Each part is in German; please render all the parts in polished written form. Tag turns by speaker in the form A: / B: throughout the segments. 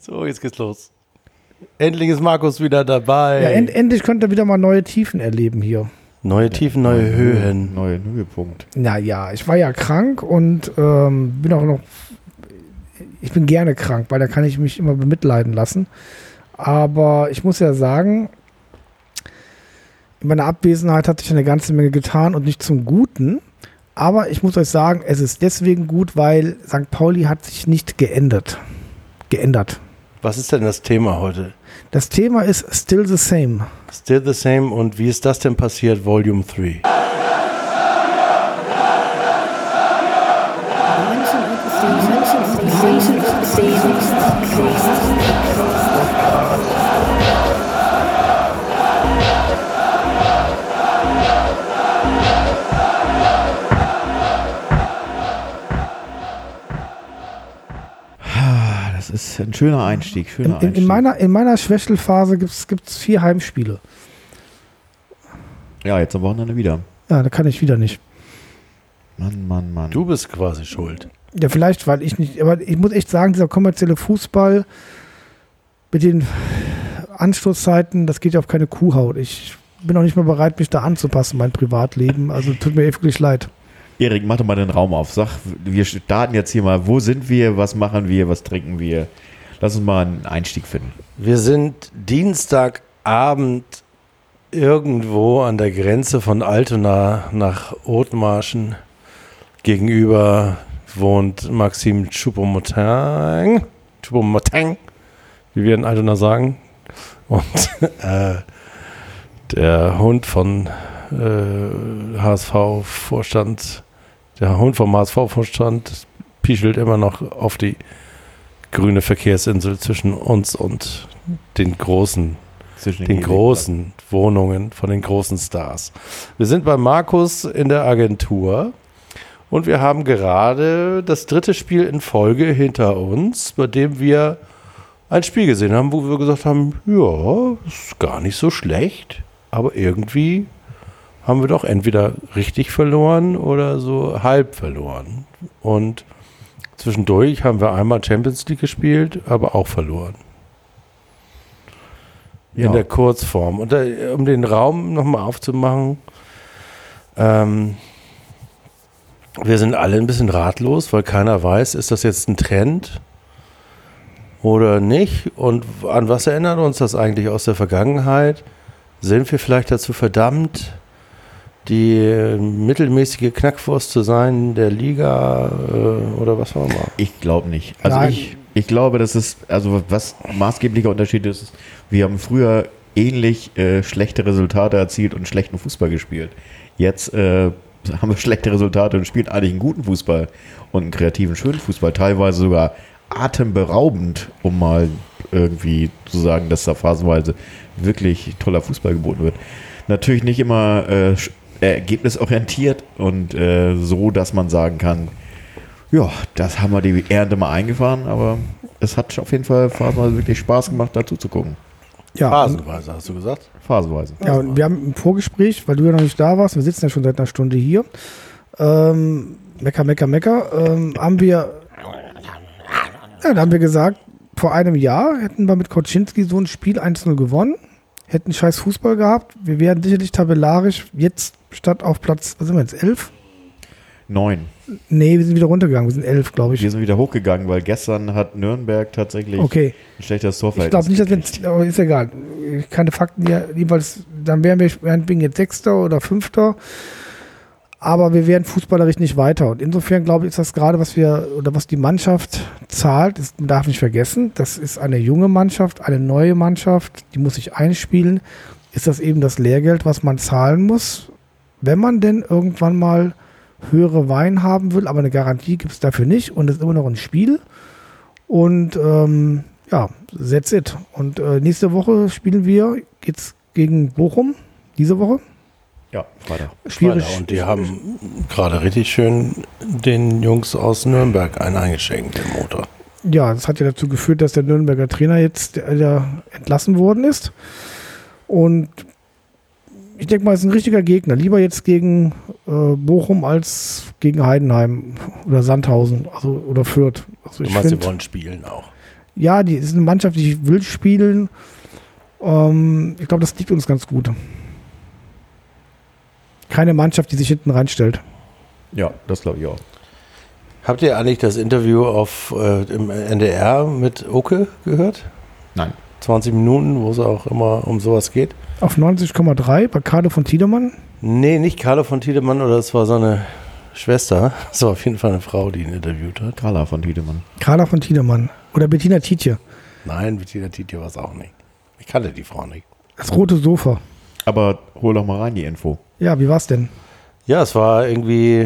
A: So, jetzt geht's los. Endlich ist Markus wieder dabei.
B: Ja, endlich könnt ihr wieder mal neue Tiefen erleben hier.
A: Neue Tiefen, neue Höhen.
C: Neuen Höhepunkt.
B: Naja, ich war ja krank und bin auch noch. Ich bin gerne krank, weil da kann ich mich immer bemitleiden lassen. Aber ich muss ja sagen, in meiner Abwesenheit hat sich eine ganze Menge getan und nicht zum Guten. Aber ich muss euch sagen, es ist deswegen gut, weil St. Pauli hat sich nicht geändert.
A: Was ist denn das Thema heute?
B: Das Thema ist Still the Same.
A: Still the Same. Und wie ist das denn passiert, Volume 3?
C: Das ist ein schöner Einstieg.
B: In meiner Schwächelphase gibt es 4 Heimspiele.
C: Ja, jetzt am Wochenende wieder.
B: Ja, da kann ich wieder nicht.
C: Mann.
A: Du bist quasi schuld.
B: Ja, vielleicht, weil ich nicht, aber ich muss echt sagen, dieser kommerzielle Fußball mit den Anstoßzeiten, das geht ja auf keine Kuhhaut. Ich bin auch nicht mehr bereit, mich da anzupassen, mein Privatleben. Also tut mir wirklich leid.
C: Erik, mach doch mal den Raum auf. Sag, wir starten jetzt hier mal. Wo sind wir? Was machen wir? Was trinken wir? Lass uns mal einen Einstieg finden.
A: Wir sind Dienstagabend irgendwo an der Grenze von Altona nach Othmarschen. Gegenüber wohnt Maxime Choupo-Moting, wie wir in Altona sagen. Und der Hund von HSV-Vorstand, der Hund vom HSV-Vorstand pischelt immer noch auf die grüne Verkehrsinsel zwischen uns und den großen Wohnungen von den großen Stars. Wir sind bei Markus in der Agentur und wir haben gerade das 3. Spiel in Folge hinter uns, bei dem wir ein Spiel gesehen haben, wo wir gesagt haben, ja, ist gar nicht so schlecht, aber irgendwie haben wir doch entweder richtig verloren oder so halb verloren. Und zwischendurch haben wir einmal Champions League gespielt, aber auch verloren. Ja. In der Kurzform. Und um den Raum nochmal aufzumachen, wir sind alle ein bisschen ratlos, weil keiner weiß, ist das jetzt ein Trend oder nicht? Und an was erinnert uns das eigentlich aus der Vergangenheit? Sind wir vielleicht dazu verdammt, die mittelmäßige Knackwurst zu sein der Liga oder was auch immer?
C: Ich glaube nicht. Also ich glaube, dass es, also was maßgeblicher Unterschied ist, wir haben früher ähnlich schlechte Resultate erzielt und schlechten Fußball gespielt. Jetzt haben wir schlechte Resultate und spielen eigentlich einen guten Fußball und einen kreativen, schönen Fußball, teilweise sogar atemberaubend, um mal irgendwie zu sagen, dass da phasenweise wirklich toller Fußball geboten wird. Natürlich nicht immer ergebnisorientiert und so, dass man sagen kann, ja, das haben wir die Ernte mal eingefahren, aber es hat auf jeden Fall phasenweise wirklich Spaß gemacht, dazu zu gucken.
B: Ja,
A: phasenweise, hast du gesagt?
C: Phasenweise.
B: Ja, und wir haben im Vorgespräch, weil du ja noch nicht da warst, wir sitzen ja schon seit einer Stunde hier, haben wir gesagt, vor einem Jahr hätten wir mit Koczynski so ein Spiel 1-0 gewonnen, hätten scheiß Fußball gehabt, wir wären sicherlich tabellarisch jetzt statt auf Platz, was sind wir jetzt, 11?
C: 9.
B: Nee, wir sind wieder runtergegangen, wir sind 11, glaube ich.
C: Wir sind wieder hochgegangen, weil gestern hat Nürnberg tatsächlich ein schlechtes Torverhältnis.
B: Ich glaube nicht, dass wir, ist egal, keine Fakten hier, jedenfalls, dann wären wir jetzt 6. oder 5. Aber wir wären fußballerisch nicht weiter. Und insofern, glaube ich, ist das gerade, was die Mannschaft zahlt, man darf nicht vergessen, das ist eine junge Mannschaft, eine neue Mannschaft, die muss sich einspielen, ist das eben das Lehrgeld, was man zahlen muss, wenn man denn irgendwann mal höhere Wein haben will, aber eine Garantie gibt es dafür nicht und es ist immer noch ein Spiel. Und that's it. Und nächste Woche geht's gegen Bochum, diese Woche.
C: Ja, Freitag.
B: Schwierig.
A: Und die haben gerade richtig schön den Jungs aus Nürnberg einen eingeschenkt, den Motor.
B: Ja, das hat ja dazu geführt, dass der Nürnberger Trainer jetzt entlassen worden ist. Und ich denke mal, es ist ein richtiger Gegner. Lieber jetzt gegen Bochum als gegen Heidenheim oder Sandhausen oder Fürth. Also
A: du meinst, sie wollen spielen auch.
B: Ja, die ist eine Mannschaft, die will spielen. Ich glaube, das liegt uns ganz gut. Keine Mannschaft, die sich hinten reinstellt.
C: Ja, das glaube ich auch.
A: Habt ihr eigentlich das Interview im NDR mit Oke gehört?
C: Nein. 20
A: Minuten, wo es auch immer um sowas geht.
B: Auf 90,3 bei Carlo von Tiedemann?
A: Nee, nicht Carlo von Tiedemann, oder das war seine Schwester. Das war auf jeden Fall eine Frau, die ihn interviewt hat.
C: Carla von Tiedemann.
B: Carla von Tiedemann. Oder Bettina Tietje.
A: Nein, Bettina Tietje war es auch nicht. Ich kannte die Frau nicht.
B: Das rote Sofa.
C: Aber hol doch mal rein die Info.
B: Ja, wie war's denn?
A: Ja, es waren irgendwie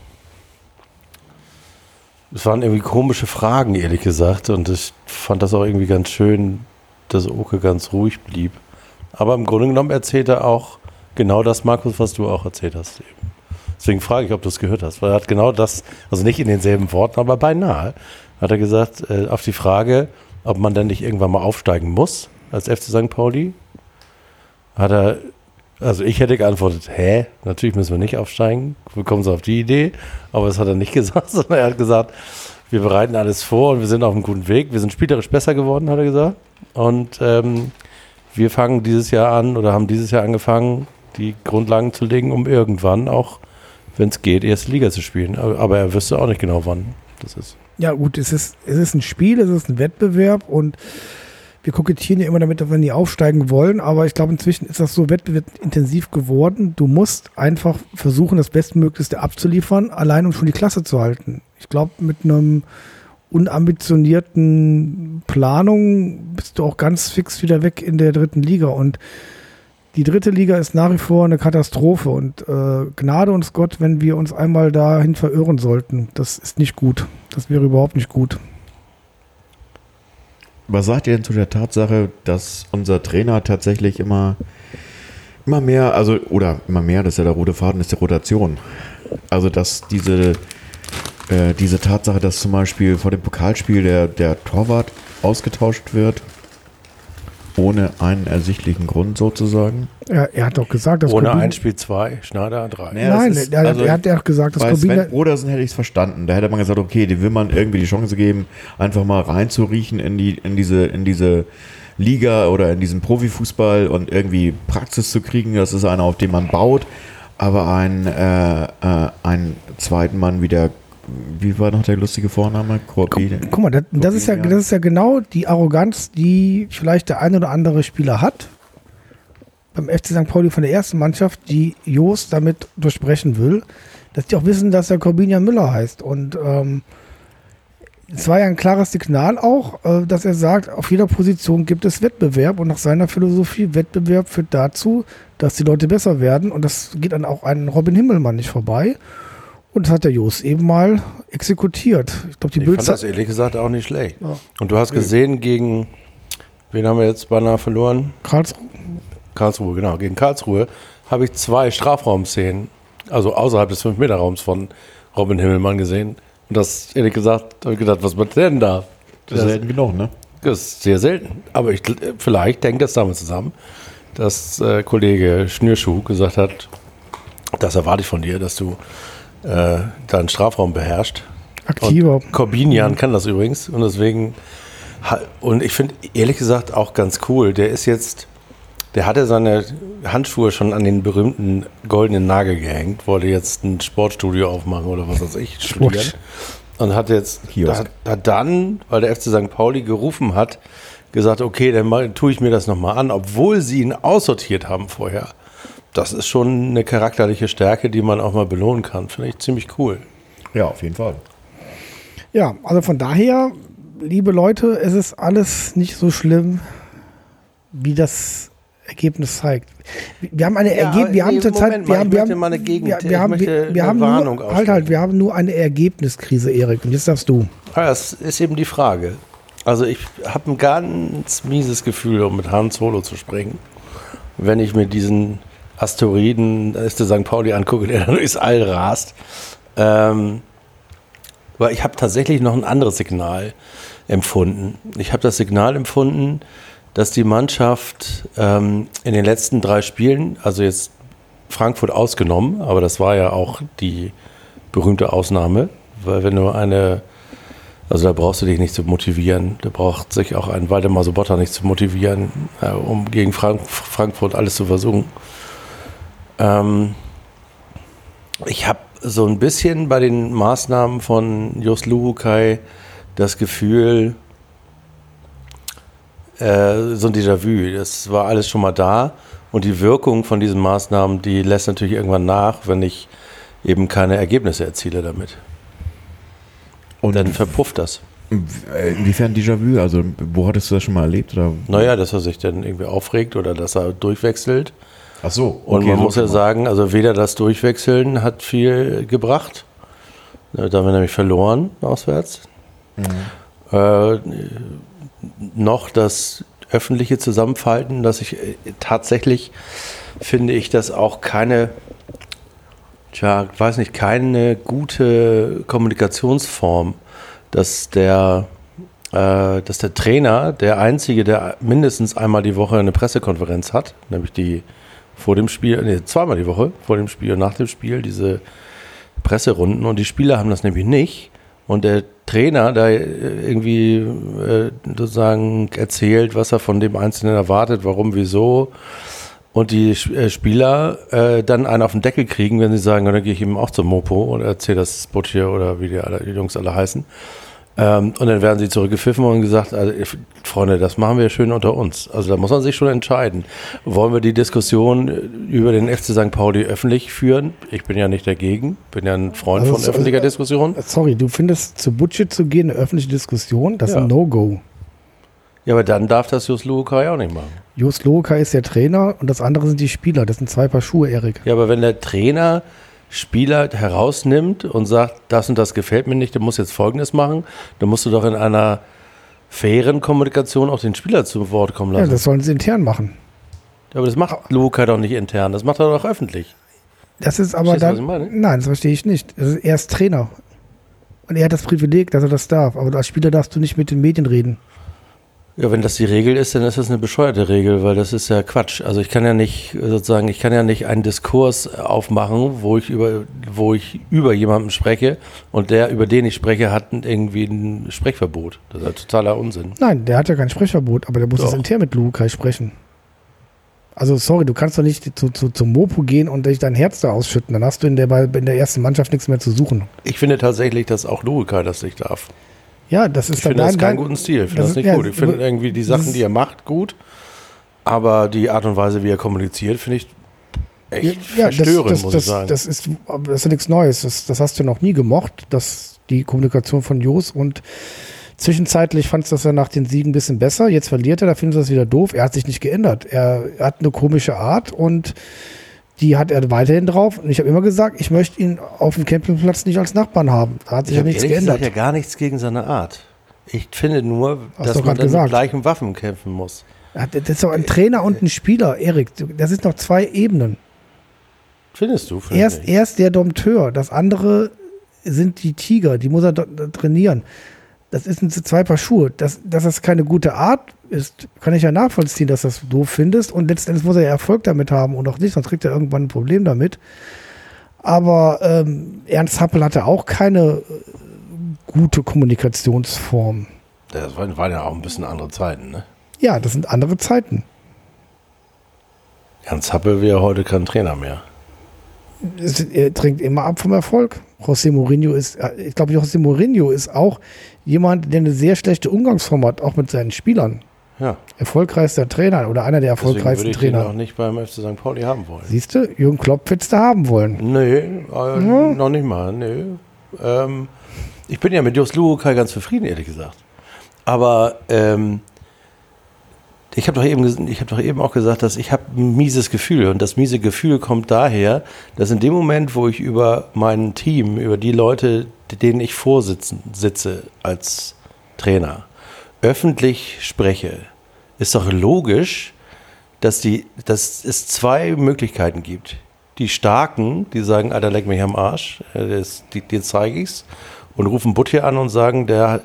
A: komische Fragen, ehrlich gesagt. Und ich fand das auch irgendwie ganz schön, dass Oke ganz ruhig blieb. Aber im Grunde genommen erzählt er auch genau das, Markus, was du auch erzählt hast eben. Deswegen frage ich, ob du es gehört hast. Weil er hat genau das, also nicht in denselben Worten, aber beinahe, hat er gesagt, auf die Frage, ob man dann nicht irgendwann mal aufsteigen muss als FC St. Pauli, also ich hätte geantwortet, natürlich müssen wir nicht aufsteigen. Wie kommen Sie auf die Idee? Aber das hat er nicht gesagt, sondern er hat gesagt, wir bereiten alles vor und wir sind auf einem guten Weg. Wir sind spielerisch besser geworden, hat er gesagt. Und wir fangen dieses Jahr an oder haben dieses Jahr angefangen, die Grundlagen zu legen, um irgendwann auch, wenn es geht, erste Liga zu spielen. Aber er wüsste auch nicht genau, wann das ist.
B: Ja gut, es ist ein Spiel, es ist ein Wettbewerb und wir kokettieren ja immer damit, dass wir nie aufsteigen wollen, aber ich glaube, inzwischen ist das so wettbewerbsintensiv geworden. Du musst einfach versuchen, das Bestmöglichste abzuliefern, allein um schon die Klasse zu halten. Ich glaube, mit einem unambitionierten Planung bist du auch ganz fix wieder weg in der 3. Liga und die 3. Liga ist nach wie vor eine Katastrophe und Gnade uns Gott, wenn wir uns einmal dahin verirren sollten. Das ist nicht gut. Das wäre überhaupt nicht gut.
C: Was sagt ihr denn zu der Tatsache, dass unser Trainer tatsächlich immer mehr, das ist ja der rote Faden, ist die Rotation. Also dass diese Tatsache, dass zum Beispiel vor dem Pokalspiel der Torwart ausgetauscht wird, ohne einen ersichtlichen Grund sozusagen.
B: Ja, er hat doch gesagt, dass
A: ohne ein Spiel 2, Schneider 3.
B: Nein, er hat ja auch gesagt, dass
C: bei Sven Brodersen hätte ich es verstanden. Da hätte man gesagt, okay, dem will man irgendwie die Chance geben, einfach mal reinzuriechen in diese Liga oder in diesen Profifußball und irgendwie Praxis zu kriegen. Das ist einer, auf den man baut. Aber einen zweiten Mann wie war noch der lustige Vorname?
B: Guck mal, das ist ja genau die Arroganz, die vielleicht der ein oder andere Spieler hat beim FC St. Pauli von der ersten Mannschaft, die Jos damit durchbrechen will, dass die auch wissen, dass er Corbinian Müller heißt. Und es war ja ein klares Signal auch, dass er sagt, auf jeder Position gibt es Wettbewerb und nach seiner Philosophie, Wettbewerb führt dazu, dass die Leute besser werden und das geht dann auch an Robin Himmelmann nicht vorbei. Und das hat der Jos eben mal exekutiert. Ich
A: fand das ehrlich gesagt auch nicht schlecht. Ja. Und du hast gesehen, gegen wen haben wir jetzt beinahe verloren? Karlsruhe, genau. Gegen Karlsruhe habe ich 2 Strafraumszenen, also außerhalb des 5-Meter-Raums von Robin Himmelmann gesehen. Und das, ehrlich gesagt, habe ich gedacht, was macht der denn da?
C: Das ist selten genug, ne?
A: Das ist sehr selten. Aber vielleicht hängt das damit zusammen, dass Kollege Schnürschuh gesagt hat, das erwarte ich von dir, dass du deinen Strafraum beherrscht.
B: Aktiver.
A: Und Corbinian kann das übrigens. Und deswegen, und ich finde ehrlich gesagt auch ganz cool, der hatte seine Handschuhe schon an den berühmten goldenen Nagel gehängt, wollte jetzt ein Sportstudio aufmachen oder was weiß ich, studieren. Und hat jetzt hat dann, weil der FC St. Pauli gerufen hat, gesagt, okay, dann tue ich mir das nochmal an, obwohl sie ihn aussortiert haben vorher. Das ist schon eine charakterliche Stärke, die man auch mal belohnen kann. Finde ich ziemlich cool.
C: Ja, auf jeden Fall.
B: Ja, also von daher, liebe Leute, es ist alles nicht so schlimm, wie das Ergebnis zeigt. Wir haben eine wir haben nur eine Ergebniskrise, Erik. Und jetzt darfst du.
A: Das ist eben die Frage. Also ich habe ein ganz mieses Gefühl, um mit Han Solo zu springen, wenn ich mir diesen Asteroiden, da ist der St. Pauli angucke, der dann durchs All rast. Weil ich habe tatsächlich noch ein anderes Signal empfunden. Ich habe das Signal empfunden, dass die Mannschaft in den letzten 3 Spielen, also jetzt Frankfurt ausgenommen, aber das war ja auch die berühmte Ausnahme, weil wenn du Also da brauchst du dich nicht zu motivieren. Da braucht sich auch ein Waldemar Sobotta nicht zu motivieren, um gegen Frankfurt alles zu versuchen. Ich habe so ein bisschen bei den Maßnahmen von Jos Luhukay das Gefühl, so ein Déjà-vu. Das war alles schon mal da und die Wirkung von diesen Maßnahmen, die lässt natürlich irgendwann nach, wenn ich eben keine Ergebnisse erziele damit. Und dann verpufft das.
C: Inwiefern Déjà-vu? Also wo hattest du das schon mal erlebt? Oder?
A: Naja, dass er sich dann irgendwie aufregt oder dass er durchwechselt.
C: Ach so.
A: Und man muss ja sagen, also weder das Durchwechseln hat viel gebracht, da haben wir nämlich verloren auswärts, noch das öffentliche Zusammenfalten, dass ich tatsächlich finde ich, dass auch keine gute Kommunikationsform, dass der Trainer der Einzige, der mindestens einmal die Woche eine Pressekonferenz hat, nämlich die vor dem Spiel, zweimal die Woche, vor dem Spiel und nach dem Spiel, diese Presserunden, und die Spieler haben das nämlich nicht. Und der Trainer da irgendwie sozusagen erzählt, was er von dem Einzelnen erwartet, warum, wieso. Und die Spieler dann einen auf den Deckel kriegen, wenn sie sagen, dann gehe ich eben auch zum Mopo und erzähle das Butcher oder wie die Jungs alle heißen. Und dann werden sie zurückgepfiffen und gesagt, also, Freunde, das machen wir schön unter uns. Also da muss man sich schon entscheiden. Wollen wir die Diskussion über den FC St. Pauli öffentlich führen? Ich bin ja nicht dagegen, bin ja ein Freund von öffentlicher Diskussion.
B: Sorry, du findest, zu Butcher zu gehen, eine öffentliche Diskussion, das ist ein No-Go.
A: Ja, aber dann darf das Jos Luhukay auch nicht machen.
B: Jos Luhukay ist der Trainer und das andere sind die Spieler. Das sind zwei Paar Schuhe, Erik.
A: Ja, aber wenn der Trainer Spieler herausnimmt und sagt, das und das gefällt mir nicht, du musst jetzt Folgendes machen, dann musst du doch in einer fairen Kommunikation auch den Spieler zu Wort kommen lassen.
B: Ja, das sollen sie intern machen.
A: Ja, aber das macht Luhukay doch nicht intern, das macht er doch öffentlich.
B: Das ist aber
A: Verstehst du,
B: dann,
A: was ich meine?
B: nein, das verstehe ich nicht. Er ist Trainer und er hat das Privileg, dass er das darf. Aber als Spieler darfst du nicht mit den Medien reden.
A: Ja, wenn das die Regel ist, dann ist das eine bescheuerte Regel, weil das ist ja Quatsch. Also ich kann ja nicht einen Diskurs aufmachen, wo ich über jemanden spreche und der, über den ich spreche, hat irgendwie ein Sprechverbot. Das ist ja totaler Unsinn.
B: Nein, der hat ja kein Sprechverbot, aber der muss das intern mit Luhukay sprechen. Also sorry, du kannst doch nicht zum Mopo gehen und dich dein Herz da ausschütten. Dann hast du in der ersten Mannschaft nichts mehr zu suchen.
A: Ich finde tatsächlich, dass auch Luhukay das nicht darf.
B: Ja, das ist
A: ich finde das keinen guten Stil. Ich finde das nicht gut. Ich finde irgendwie die Sachen, die er macht, gut. Aber die Art und Weise, wie er kommuniziert, finde ich echt verstörend, muss ich sagen.
B: Das ist ja nichts Neues. Das hast du noch nie gemocht, die Kommunikation von Jos. Und zwischenzeitlich fandst du das ja nach den Siegen ein bisschen besser. Jetzt verliert er, da findest du das wieder doof. Er hat sich nicht geändert. Er hat eine komische Art und die hat er weiterhin drauf. Und ich habe immer gesagt, ich möchte ihn auf dem Campingplatz nicht als Nachbarn haben. Da hat sich ja nichts geändert.
A: Ich habe ja gar nichts gegen seine Art. Ich finde nur, dass man dann mit gleichen Waffen kämpfen muss.
B: Das ist doch ein Trainer und ein Spieler, Erik. Das sind noch zwei Ebenen.
A: Findest du?
B: Er ist der Dompteur. Das andere sind die Tiger. Die muss er trainieren. Das sind zwei Paar Schuhe. Dass das keine gute Art ist, kann ich ja nachvollziehen, dass du das doof findest. Und letztendlich muss er ja Erfolg damit haben und auch nicht, sonst kriegt er irgendwann ein Problem damit. Aber Ernst Happel hatte auch keine gute Kommunikationsform.
A: Das waren ja auch ein bisschen andere Zeiten, ne?
B: Ja, das sind andere Zeiten.
A: Ernst Happel wäre heute kein Trainer mehr.
B: Er trinkt immer ab vom Erfolg. José Mourinho ist auch jemand, der eine sehr schlechte Umgangsform hat, auch mit seinen Spielern.
A: Ja.
B: Erfolgreichster Trainer oder einer der erfolgreichsten Trainer.
A: Deswegen würde ich ihn auch nicht beim FC St. Pauli haben wollen.
B: Siehst du, Jürgen Klopp hättest du haben wollen.
A: Nee, noch nicht mal. Nee. Ich bin ja mit Jos Luhukay ganz zufrieden, ehrlich gesagt. Aber ich habe doch eben auch gesagt, dass ich habe ein mieses Gefühl. Und das miese Gefühl kommt daher, dass in dem Moment, wo ich über mein Team, über die Leute, denen ich sitze als Trainer, öffentlich spreche, ist doch logisch, dass es zwei Möglichkeiten gibt. Die Starken, die sagen, Alter, leck mich am Arsch, dir zeige ich's, und rufen Butcher an und sagen, der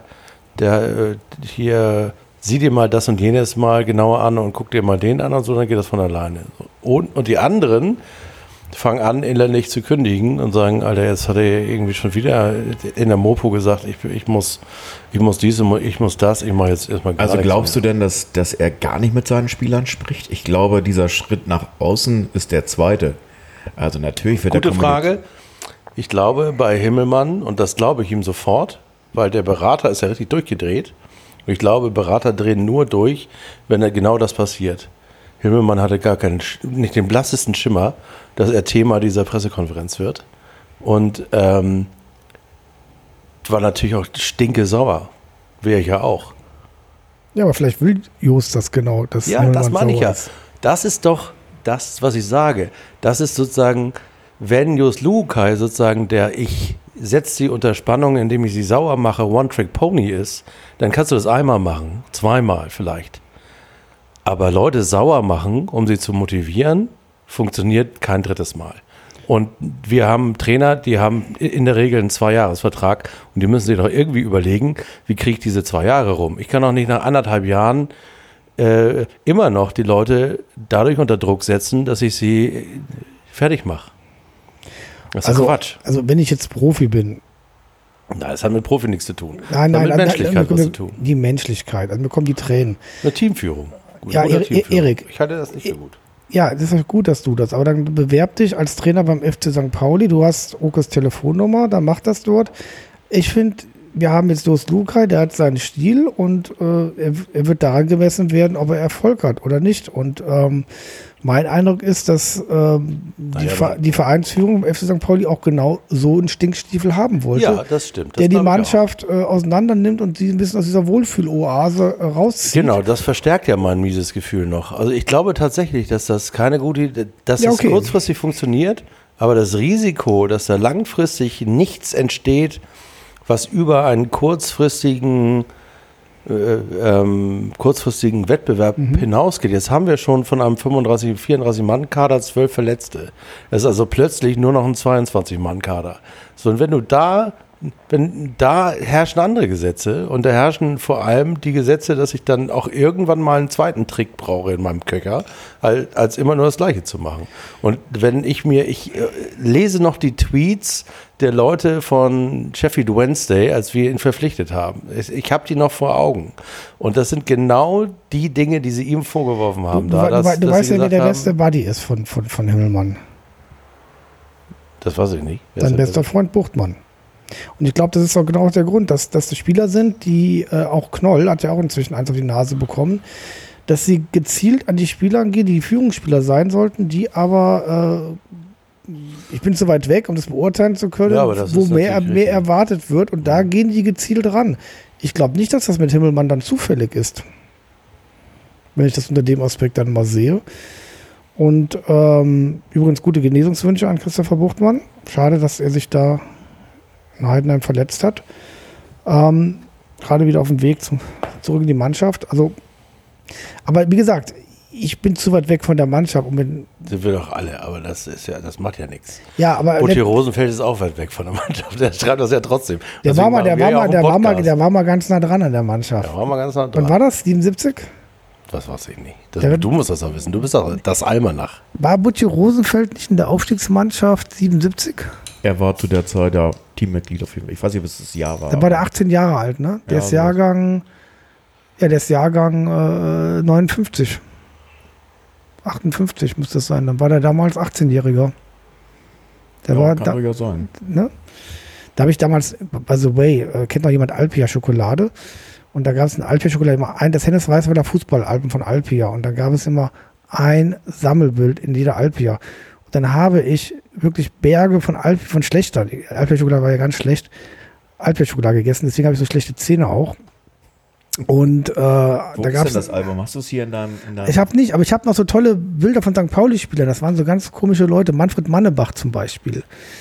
A: hier, sieh dir mal das und jenes mal genauer an und guck dir mal den an und so, dann geht das von alleine. Und die anderen, fangen an, innerlich zu kündigen und sagen, Alter, jetzt hat er irgendwie schon wieder in der Mopo gesagt, ich muss dies und ich muss das, ich mache jetzt erstmal gar
C: Also
A: nichts
C: glaubst du
A: mehr.
C: denn, dass er gar nicht mit seinen Spielern spricht? Ich glaube, dieser Schritt nach außen ist der zweite. Also natürlich wird
A: Gute Frage. Ich glaube bei Himmelmann, und das glaube ich ihm sofort, weil der Berater ist ja richtig durchgedreht. Und ich glaube, Berater drehen nur durch, wenn genau das passiert. Himmelmann hatte nicht den blassesten Schimmer, dass er Thema dieser Pressekonferenz wird. Und war natürlich auch stinkesauer. Wäre ich ja auch.
B: Ja, aber vielleicht will Jost das genau. Dass
A: Ja, das
B: Himmelmann
A: meine ich
B: sauer
A: ja.
B: ist.
A: Das ist doch das, was ich sage. Das ist sozusagen, wenn Jos Lukai sozusagen ich setze sie unter Spannung, indem ich sie sauer mache, One-Trick-Pony ist, dann kannst du das einmal machen, zweimal vielleicht. Aber Leute sauer machen, um sie zu motivieren, funktioniert kein drittes Mal. Und wir haben Trainer, die haben in der Regel einen 2-Jahres-Vertrag und die müssen sich doch irgendwie überlegen, wie kriege ich diese 2 Jahre rum. Ich kann doch nicht nach 1,5 Jahren immer noch die Leute dadurch unter Druck setzen, dass ich sie fertig mache. Das ist Quatsch.
B: Also wenn ich jetzt Profi bin.
A: Nein, das hat mit Profi nichts zu tun.
B: Nein,
A: das hat mit Menschlichkeit was zu tun.
B: Die Menschlichkeit, also mir kommen die Tränen.
A: Eine Teamführung.
B: Ja, Erik.
A: Ich halte das nicht für gut.
B: Ja, das ist gut, dass du das. Aber dann bewerb dich als Trainer beim FC St. Pauli. Du hast Okes Telefonnummer, dann mach das dort. Ich finde, wir haben jetzt Jos Lukai, der hat seinen Stil und er wird daran gemessen werden, ob er Erfolg hat oder nicht. Und mein Eindruck ist, dass die Vereinsführung im FC St. Pauli auch genau so einen Stinkstiefel haben wollte.
A: Ja, das stimmt. Das
B: der die
A: glaube ich
B: Mannschaft auseinander nimmt und sie ein bisschen aus dieser Wohlfühloase rauszieht.
A: Genau, das verstärkt ja mein mieses Gefühl noch. Also ich glaube tatsächlich, dass das keine gute Idee, dass
B: Ja,
A: es
B: okay.
A: kurzfristig funktioniert, aber das Risiko, dass da langfristig nichts entsteht, was über einen kurzfristigen Wettbewerb hinausgeht. Jetzt haben wir schon von einem 34-Mann-Kader 12 Verletzte. Es ist also plötzlich nur noch ein 22-Mann-Kader. So, und wenn da herrschen andere Gesetze und da herrschen vor allem die Gesetze, dass ich dann auch irgendwann mal einen zweiten Trick brauche in meinem Köcher, als immer nur das Gleiche zu machen. Und wenn ich lese noch die Tweets der Leute von Sheffield Wednesday, als wir ihn verpflichtet haben. Ich habe die noch vor Augen. Und das sind genau die Dinge, die sie ihm vorgeworfen haben.
B: Du weißt ja, wer der beste Buddy ist von Himmelmann.
A: Das weiß ich nicht.
B: Sein bester Freund Buchtmann. Und ich glaube, das ist auch genau der Grund, dass das Spieler sind, die auch Knoll hat ja auch inzwischen eins auf die Nase bekommen, dass sie gezielt an die Spieler gehen, die Führungsspieler sein sollten, die aber ich bin zu weit weg, um das beurteilen zu können,
A: Ja, das
B: wo
A: ist
B: mehr
A: natürlich
B: erwartet wird und da gehen die gezielt ran. Ich glaube nicht, dass das mit Himmelmann dann zufällig ist, wenn ich das unter dem Aspekt dann mal sehe. Und übrigens gute Genesungswünsche an Christopher Buchtmann. Schade, dass er sich da in Heidenheim verletzt hat. Gerade wieder auf dem Weg zurück in die Mannschaft. Also, aber wie gesagt, ich bin zu weit weg von der Mannschaft.
A: Sind wir doch alle, aber das macht ja nichts.
B: Ja, aber
A: Butti Rosenfeld ist auch weit weg von der Mannschaft. Der schreibt das ja trotzdem.
B: der war mal ganz nah dran an der Mannschaft.
A: Der war mal ganz nah dran.
B: Wann war das? 77?
A: Das weiß ich nicht. Du musst das auch wissen. Du bist doch das Almanach.
B: War Butti Rosenfeld nicht in der Aufstiegsmannschaft 77?
C: Er war zu der Zeit ja Teammitglied auf jeden Fall. Ich weiß nicht, was das Jahr war.
B: Da war der 18 Jahre alt, ne? Der ist Jahrgang 59. 58 muss das sein. Dann war der damals 18-Jähriger.
C: Kann durchaus sein.
B: Ne? Da habe ich damals, by the way, kennt noch jemand Alpia Schokolade? Und da gab es in Alpia Schokolade immer das Hennes Weißweiler Fußballalbum von Alpia. Und da gab es immer ein Sammelbild in jeder Alpia. Und dann habe ich wirklich Berge von schlechter. Die Alpia Schokolade war ja ganz schlecht. Alpia Schokolade gegessen, deswegen habe ich so schlechte Zähne auch. Und
C: Wo
B: da
C: ist
B: gab's
C: denn das Album? Hast du es hier in deinem...
B: Ich habe nicht, aber ich habe noch so tolle Bilder von St. Pauli-Spielern. Das waren so ganz komische Leute. Manfred Mannebach zum Beispiel.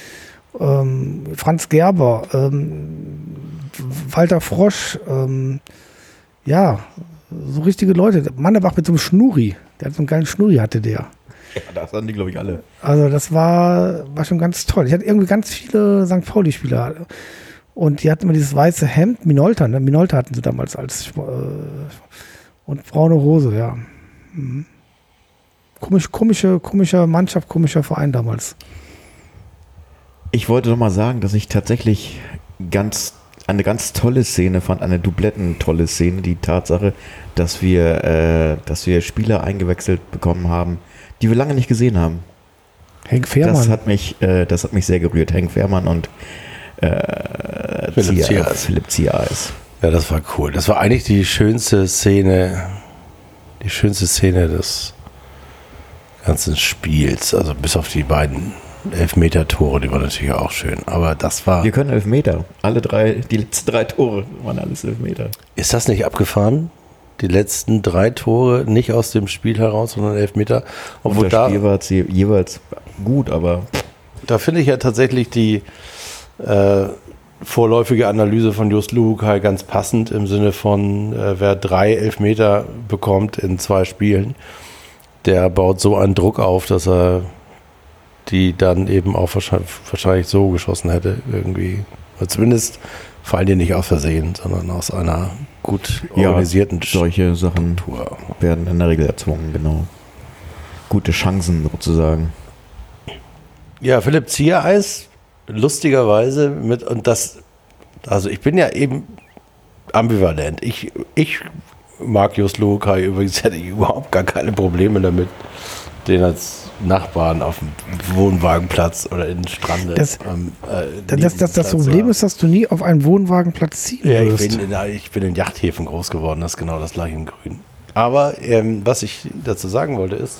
B: Franz Gerber. Walter Frosch. Ja, so richtige Leute. Mannebach mit so einem Schnurri. Der hat so einen geilen Schnurri, hatte der.
C: Ja, das hatten die, glaube ich, alle.
B: Also das war schon ganz toll. Ich hatte irgendwie ganz viele St. Pauli-Spieler. Und die hatten immer dieses weiße Hemd, Minolta, ne? Minolta hatten sie damals und braune Hose, ja. Mhm. komische Mannschaft, komischer Verein damals.
C: Ich wollte noch mal sagen, dass ich tatsächlich eine ganz tolle Szene fand, eine Dubletten-tolle Szene, die Tatsache, dass wir Spieler eingewechselt bekommen haben, die wir lange nicht gesehen haben.
B: Henk Fehrmann.
C: Das hat mich sehr gerührt. Henk Fehrmann und Philipp Ziereis.
A: Ja, das war cool. Das war eigentlich die schönste Szene des ganzen Spiels. Also bis auf die beiden Elfmeter-Tore, die waren natürlich auch schön. Aber das war...
C: Wir können Elfmeter. Die letzten 3 Tore waren alles Elfmeter.
A: Ist das nicht abgefahren? Die letzten 3 Tore nicht aus dem Spiel heraus, sondern Elfmeter. Obwohl
C: das Spiel war jeweils gut, aber...
A: Da finde ich ja tatsächlich die vorläufige Analyse von Just Luhukai ganz passend im Sinne von, wer 3 Elfmeter bekommt in 2 Spielen, der baut so einen Druck auf, dass er die dann eben auch wahrscheinlich so geschossen hätte irgendwie. Oder zumindest fallen die nicht aus Versehen, sondern aus einer gut organisierten
C: solche Sachen werden in der Regel erzwungen, genau. Gute Chancen sozusagen.
A: Ja, Philipp Ziereis, lustigerweise also ich bin ja eben ambivalent. Ich mag Just Luhukai übrigens, hätte ich überhaupt gar keine Probleme damit, den als Nachbarn auf dem Wohnwagenplatz oder in den Strande.
B: Das Problem ist, dass du nie auf einen Wohnwagenplatz ziehen wirst.
A: Ich bin in Yachthäfen groß geworden, das ist genau das gleiche in Grün. Aber was ich dazu sagen wollte, ist,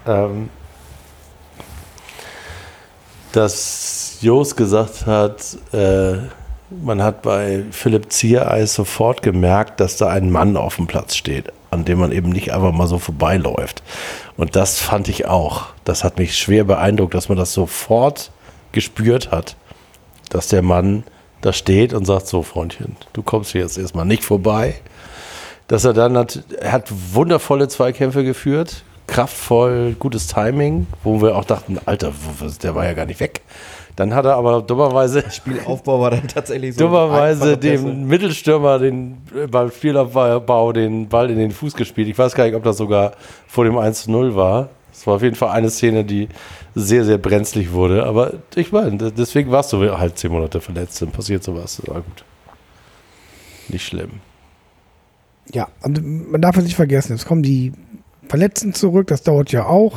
A: dass Jost gesagt hat, man hat bei Philipp Ziereis sofort gemerkt, dass da ein Mann auf dem Platz steht, an dem man eben nicht einfach mal so vorbeiläuft. Und das fand ich auch. Das hat mich schwer beeindruckt, dass man das sofort gespürt hat, dass der Mann da steht und sagt, so Freundchen, du kommst hier jetzt erstmal nicht vorbei. Dass er dann er hat wundervolle Zweikämpfe geführt, kraftvoll, gutes Timing, wo wir auch dachten, Alter, der war ja gar nicht weg. Dann hat er aber dummerweise...
C: Spielaufbau war dann tatsächlich so...
A: Dummerweise dem Mittelstürmer beim Spielaufbau den Ball in den Fuß gespielt. Ich weiß gar nicht, ob das sogar vor dem 1:0 war. Es war auf jeden Fall eine Szene, die sehr, sehr brenzlig wurde. Aber ich meine, deswegen warst du halt 10 Monate verletzt. Dann passiert sowas. Na gut. Nicht schlimm.
B: Ja, und man darf es nicht vergessen. Jetzt kommen die Verletzten zurück. Das dauert ja auch.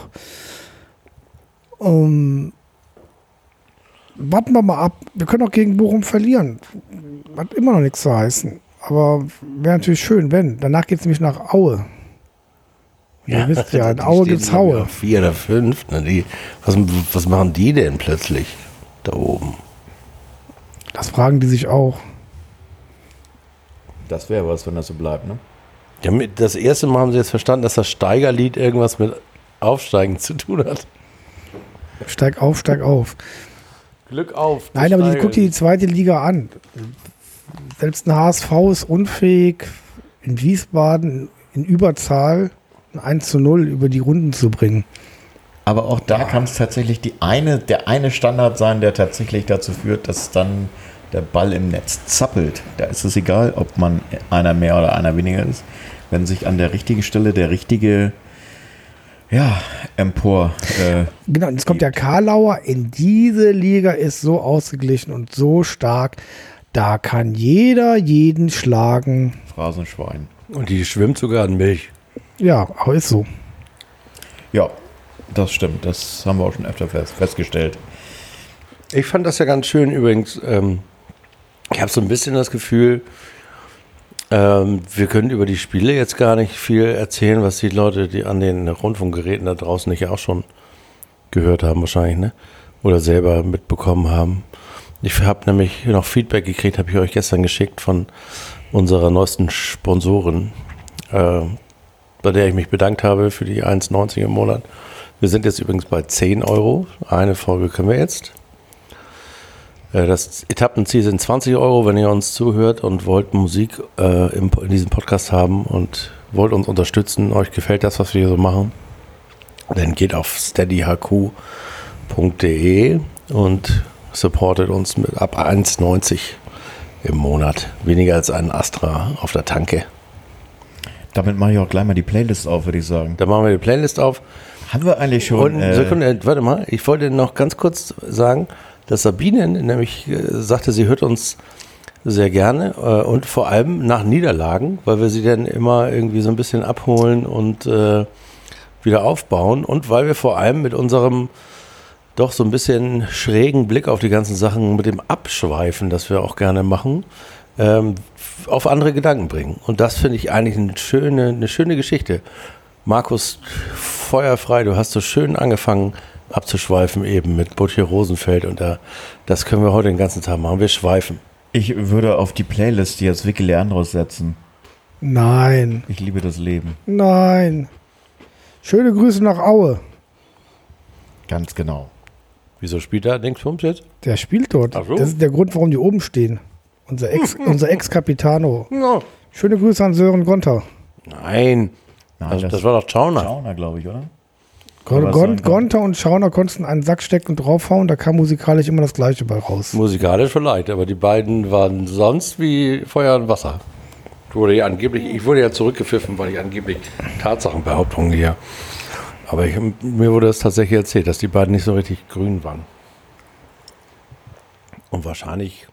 B: Warten wir mal ab. Wir können auch gegen Bochum verlieren. Hat immer noch nichts zu heißen. Aber wäre natürlich schön, wenn. Danach geht es nämlich nach Aue. Ja, ihr wisst ja, in Aue gibt es Haue.
A: 4 oder 5. Ne, was machen die denn plötzlich da oben?
B: Das fragen die sich auch.
C: Das wäre was, wenn das so bleibt, ne?
A: Ja, das erste Mal haben sie jetzt verstanden, dass das Steigerlied irgendwas mit Aufsteigen zu tun hat.
B: Steig auf, steig auf.
A: Glück auf.
B: Nein, aber guck dir die 2. Liga an. Selbst ein HSV ist unfähig, in Wiesbaden in Überzahl ein 1:0 über die Runden zu bringen.
C: Aber auch da kann es tatsächlich der eine Standard sein, der tatsächlich dazu führt, dass dann der Ball im Netz zappelt. Da ist es egal, ob man einer mehr oder einer weniger ist. Wenn sich an der richtigen Stelle der richtige empor.
B: Genau, und jetzt kommt der Karlauer. In diese Liga ist so ausgeglichen und so stark. Da kann jeder jeden schlagen.
C: Phrasenschwein.
A: Und die schwimmt sogar in Milch.
B: Ja, aber ist so.
C: Ja, das stimmt. Das haben wir auch schon öfter festgestellt.
A: Ich fand das ja ganz schön übrigens. Ich habe so ein bisschen das Gefühl, wir können über die Spiele jetzt gar nicht viel erzählen, was die Leute, die an den Rundfunkgeräten da draußen nicht auch schon gehört haben wahrscheinlich, ne? Oder selber mitbekommen haben. Ich habe nämlich noch Feedback gekriegt, habe ich euch gestern geschickt von unserer neuesten Sponsorin, bei der ich mich bedankt habe für die 1,90 im Monat. Wir sind jetzt übrigens bei 10 €. Eine Folge können wir jetzt. Das Etappenziel sind 20 €, wenn ihr uns zuhört und wollt Musik in diesem Podcast haben und wollt uns unterstützen. Euch gefällt das, was wir hier so machen. Dann geht auf steadyhq.de und supportet uns mit ab 1,90 im Monat. Weniger als ein Astra auf der Tanke.
C: Damit mache ich auch gleich mal die Playlist auf, würde ich sagen.
A: Da machen wir die Playlist auf.
C: Haben wir eigentlich schon...
A: Und Sekunde, warte mal, ich wollte noch ganz kurz sagen, dass Sabine nämlich sagte, sie hört uns sehr gerne und vor allem nach Niederlagen, weil wir sie dann immer irgendwie so ein bisschen abholen und wieder aufbauen und weil wir vor allem mit unserem doch so ein bisschen schrägen Blick auf die ganzen Sachen mit dem Abschweifen, das wir auch gerne machen, auf andere Gedanken bringen. Und das finde ich eigentlich eine schöne Geschichte. Markus, feuerfrei, du hast so schön angefangen abzuschweifen eben mit Butcher Rosenfeld und das können wir heute den ganzen Tag machen. Wir schweifen.
C: Ich würde auf die Playlist jetzt Vicky Leandros setzen.
B: Nein.
C: Ich liebe das Leben.
B: Nein. Schöne Grüße nach Aue.
C: Ganz genau.
A: Wieso spielt er Dingsbums jetzt?
B: Der spielt dort.
A: Ach so.
B: Das ist der Grund, warum die oben stehen. Unser Ex-Capitano.
A: No.
B: Schöne Grüße an Sören Gonter.
A: Nein. Das war doch Schauner.
C: Schauner, glaube ich, oder?
B: Gonter und Schauner konnten einen Sack stecken und draufhauen, da kam musikalisch immer das Gleiche bei raus.
A: Musikalisch vielleicht, aber die beiden waren sonst wie Feuer und Wasser. Ich wurde ja zurückgepfiffen, weil ich angeblich Tatsachenbehauptungen hier. Aber mir wurde das tatsächlich erzählt, dass die beiden nicht so richtig grün waren. Und wahrscheinlich,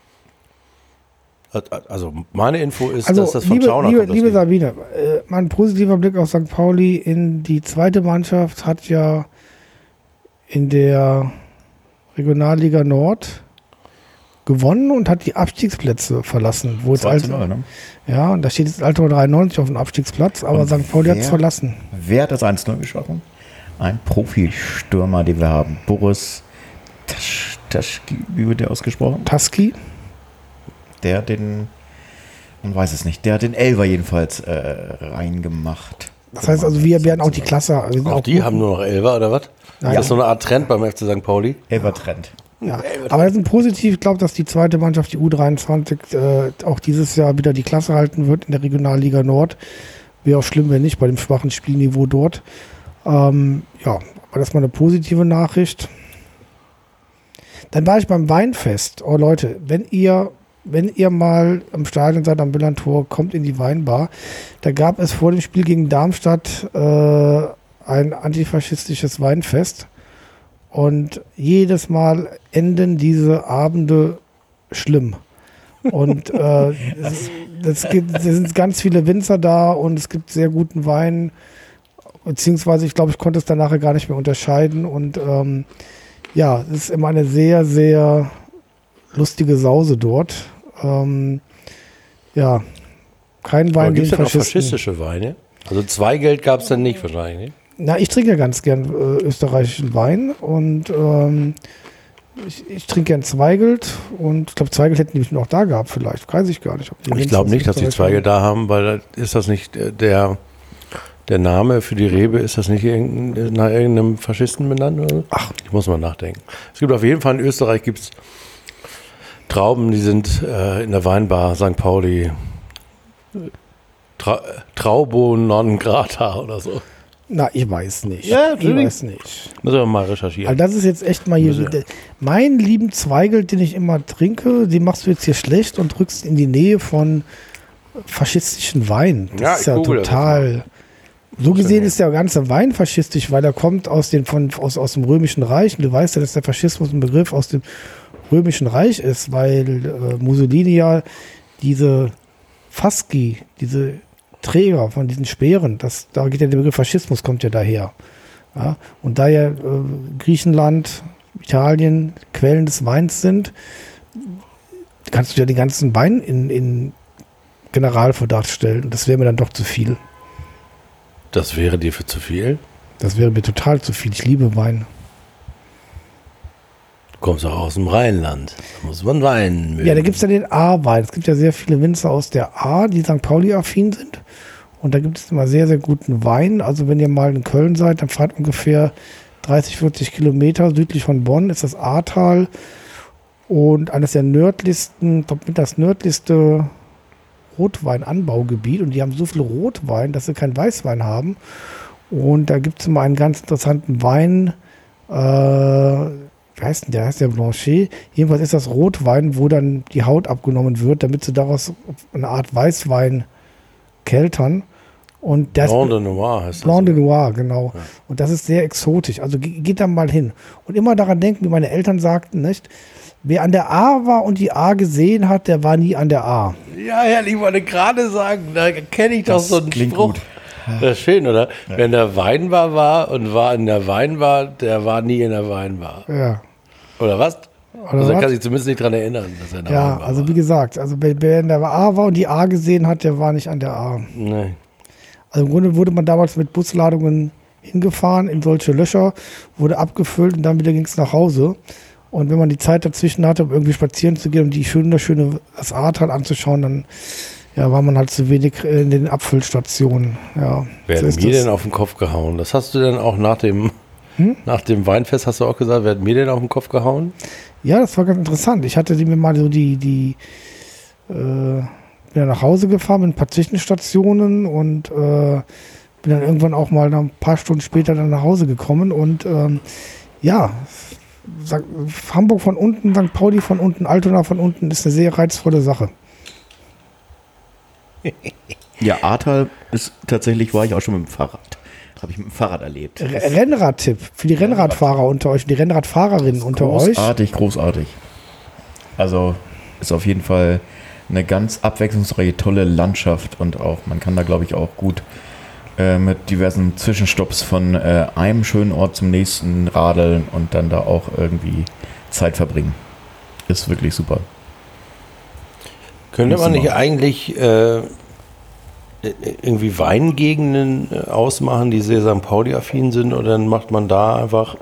A: also meine Info ist, dass das von Schauner kommt.
B: Liebe Sabine, mein positiver Blick auf St. Pauli in die zweite Mannschaft hat ja in der Regionalliga Nord gewonnen und hat die Abstiegsplätze verlassen. Wo jetzt
C: 2-0, ne?
B: Ja, und da steht jetzt Altona 93 auf dem Abstiegsplatz, aber
C: Und
B: St. Pauli hat es verlassen.
C: Wer hat das 1-0 geschossen? Ein Profistürmer, den wir haben. Boris Taschki, wie wird der ausgesprochen?
B: Taski?
C: Der hat den, man weiß es nicht, der hat den Elfer jedenfalls reingemacht.
B: Das heißt also, wir werden auch die Klasse.
A: Auch die haben nur noch Elfer, oder was?
B: Nein.
A: Das ist so eine Art Trend beim FC St. Pauli.
C: Elfer-Trend.
B: Ja, aber das ist ein positiv. Ich glaube, dass die zweite Mannschaft, die U23, auch dieses Jahr wieder die Klasse halten wird in der Regionalliga Nord. Wäre auch schlimm, wenn nicht, bei dem schwachen Spielniveau dort. Ja, aber das ist mal eine positive Nachricht. Dann war ich beim Weinfest. Oh Leute, wenn ihr mal im Stadion seid, am Millantor, kommt in die Weinbar. Da gab es vor dem Spiel gegen Darmstadt ein antifaschistisches Weinfest. Und jedes Mal enden diese Abende schlimm. Und es sind ganz viele Winzer da und es gibt sehr guten Wein. Beziehungsweise, ich glaube, ich konnte es dann nachher gar nicht mehr unterscheiden. Und ja, es ist immer eine sehr, sehr lustige Sause dort. Ja, kein Wein
A: Gibt es
B: gegen
A: denn auch
B: Faschisten.
A: faschistische Weine? Also Zweigeld gab es dann nicht wahrscheinlich, ne?
B: Na, ich trinke ja ganz gern österreichischen Wein und ich trinke gern Zweigelt und ich glaube, Zweigelt hätten die noch da gehabt vielleicht. Weiß ich gar nicht.
A: Ich glaube nicht, dass die Zweigelt da haben, weil ist das nicht der Name für die Rebe, ist das nicht nach irgendeinem Faschisten benannt? Oder? Ach, ich muss mal nachdenken. Es gibt auf jeden Fall in Österreich gibt's Trauben, die sind in der Weinbar St. Pauli Traubo non grata oder so.
B: Na, ich weiß nicht.
A: Ja,
B: ich weiß nicht.
A: Müssen wir mal recherchieren.
B: Also das ist jetzt echt mal hier. Meinen lieben Zweigelt, den ich immer trinke, den machst du jetzt hier schlecht und drückst in die Nähe von faschistischen Wein. Das ist ja total. So gesehen ist der ganze Wein faschistisch, weil er kommt aus dem Römischen Reich. Und du weißt ja, dass der Faschismus ein Begriff aus dem Römischen Reich ist, weil Mussolini ja diese Fasci, diese Träger von diesen Speeren, da geht ja der Begriff Faschismus, kommt ja daher. Ja? Und da ja Griechenland, Italien Quellen des Weins sind, kannst du ja den ganzen Wein in Generalverdacht stellen. Und das wäre mir dann doch zu viel.
A: Das wäre dir für zu viel?
B: Das wäre mir total zu viel. Ich liebe Wein.
A: Du kommst auch aus dem Rheinland. Da muss man Wein mögen.
B: Ja, da gibt es ja den A-Wein. Es gibt ja sehr viele Winzer aus der A, die St. Pauli-affin sind. Und da gibt es immer sehr, sehr guten Wein. Also wenn ihr mal in Köln seid, dann fahrt ungefähr 30, 40 Kilometer südlich von Bonn ist das Ahrtal. Und eines der nördlichsten, ich glaube mit das nördlichste Rotweinanbaugebiet. Und die haben so viel Rotwein, dass sie keinen Weißwein haben. Und da gibt es immer einen ganz interessanten Wein, wie heißt denn der? Heißt der Blanchet? Jedenfalls ist das Rotwein, wo dann die Haut abgenommen wird, damit sie daraus eine Art Weißwein keltern. Und das
A: Blanc de Noir heißt das.
B: Blanc de Noir, genau. Ja. Und das ist sehr exotisch. Also geht da mal hin. Und immer daran denken, wie meine Eltern sagten, nicht? Wer an der A war und die A gesehen hat, der war nie an der A.
A: Ja, ich wollte gerade sagen, da kenne ich doch so einen Spruch.
C: Gut.
A: Das ist schön, oder? Ja. Wer in der Weinbar war und war in der Weinbar, der war nie in der Weinbar.
B: Ja.
A: Oder was? Also er kann sich zumindest nicht daran erinnern, dass er in der Weinbar war.
B: Also wie gesagt, also wer in der A war und die A gesehen hat, der war nicht an der A.
A: Nee.
B: Also im Grunde wurde man damals mit Busladungen hingefahren in solche Löcher, wurde abgefüllt und dann wieder ging es nach Hause. Und wenn man die Zeit dazwischen hatte, um irgendwie spazieren zu gehen und die schöne das Ahrtal anzuschauen, dann war man halt zu wenig in den Abfüllstationen. Ja,
A: wer hat mir denn auf den Kopf gehauen? Das hast du denn auch nach dem Weinfest, hast du auch gesagt, wer hat mir denn auf den Kopf gehauen? Ja,
B: das war ganz interessant. Ich hatte mir mal so bin dann nach Hause gefahren mit ein paar Zwischenstationen und bin dann irgendwann auch mal ein paar Stunden später dann nach Hause gekommen und Hamburg von unten, St. Pauli von unten, Altona von unten ist eine sehr reizvolle Sache.
C: Ja, Ahrtal ist tatsächlich, war ich auch schon mit dem Fahrrad. Habe ich mit dem Fahrrad erlebt.
B: Rennradtipp für die Rennradfahrer unter euch, die Rennradfahrerinnen unter euch.
C: Großartig. Also ist auf jeden Fall eine ganz abwechslungsreiche, tolle Landschaft und auch, man kann da glaube ich auch gut mit diversen Zwischenstopps von einem schönen Ort zum nächsten radeln und dann da auch irgendwie Zeit verbringen. Ist wirklich super.
A: Könnte man nicht eigentlich irgendwie Weingegenden ausmachen, die sehr St. Pauli-affin sind, oder dann macht man da einfach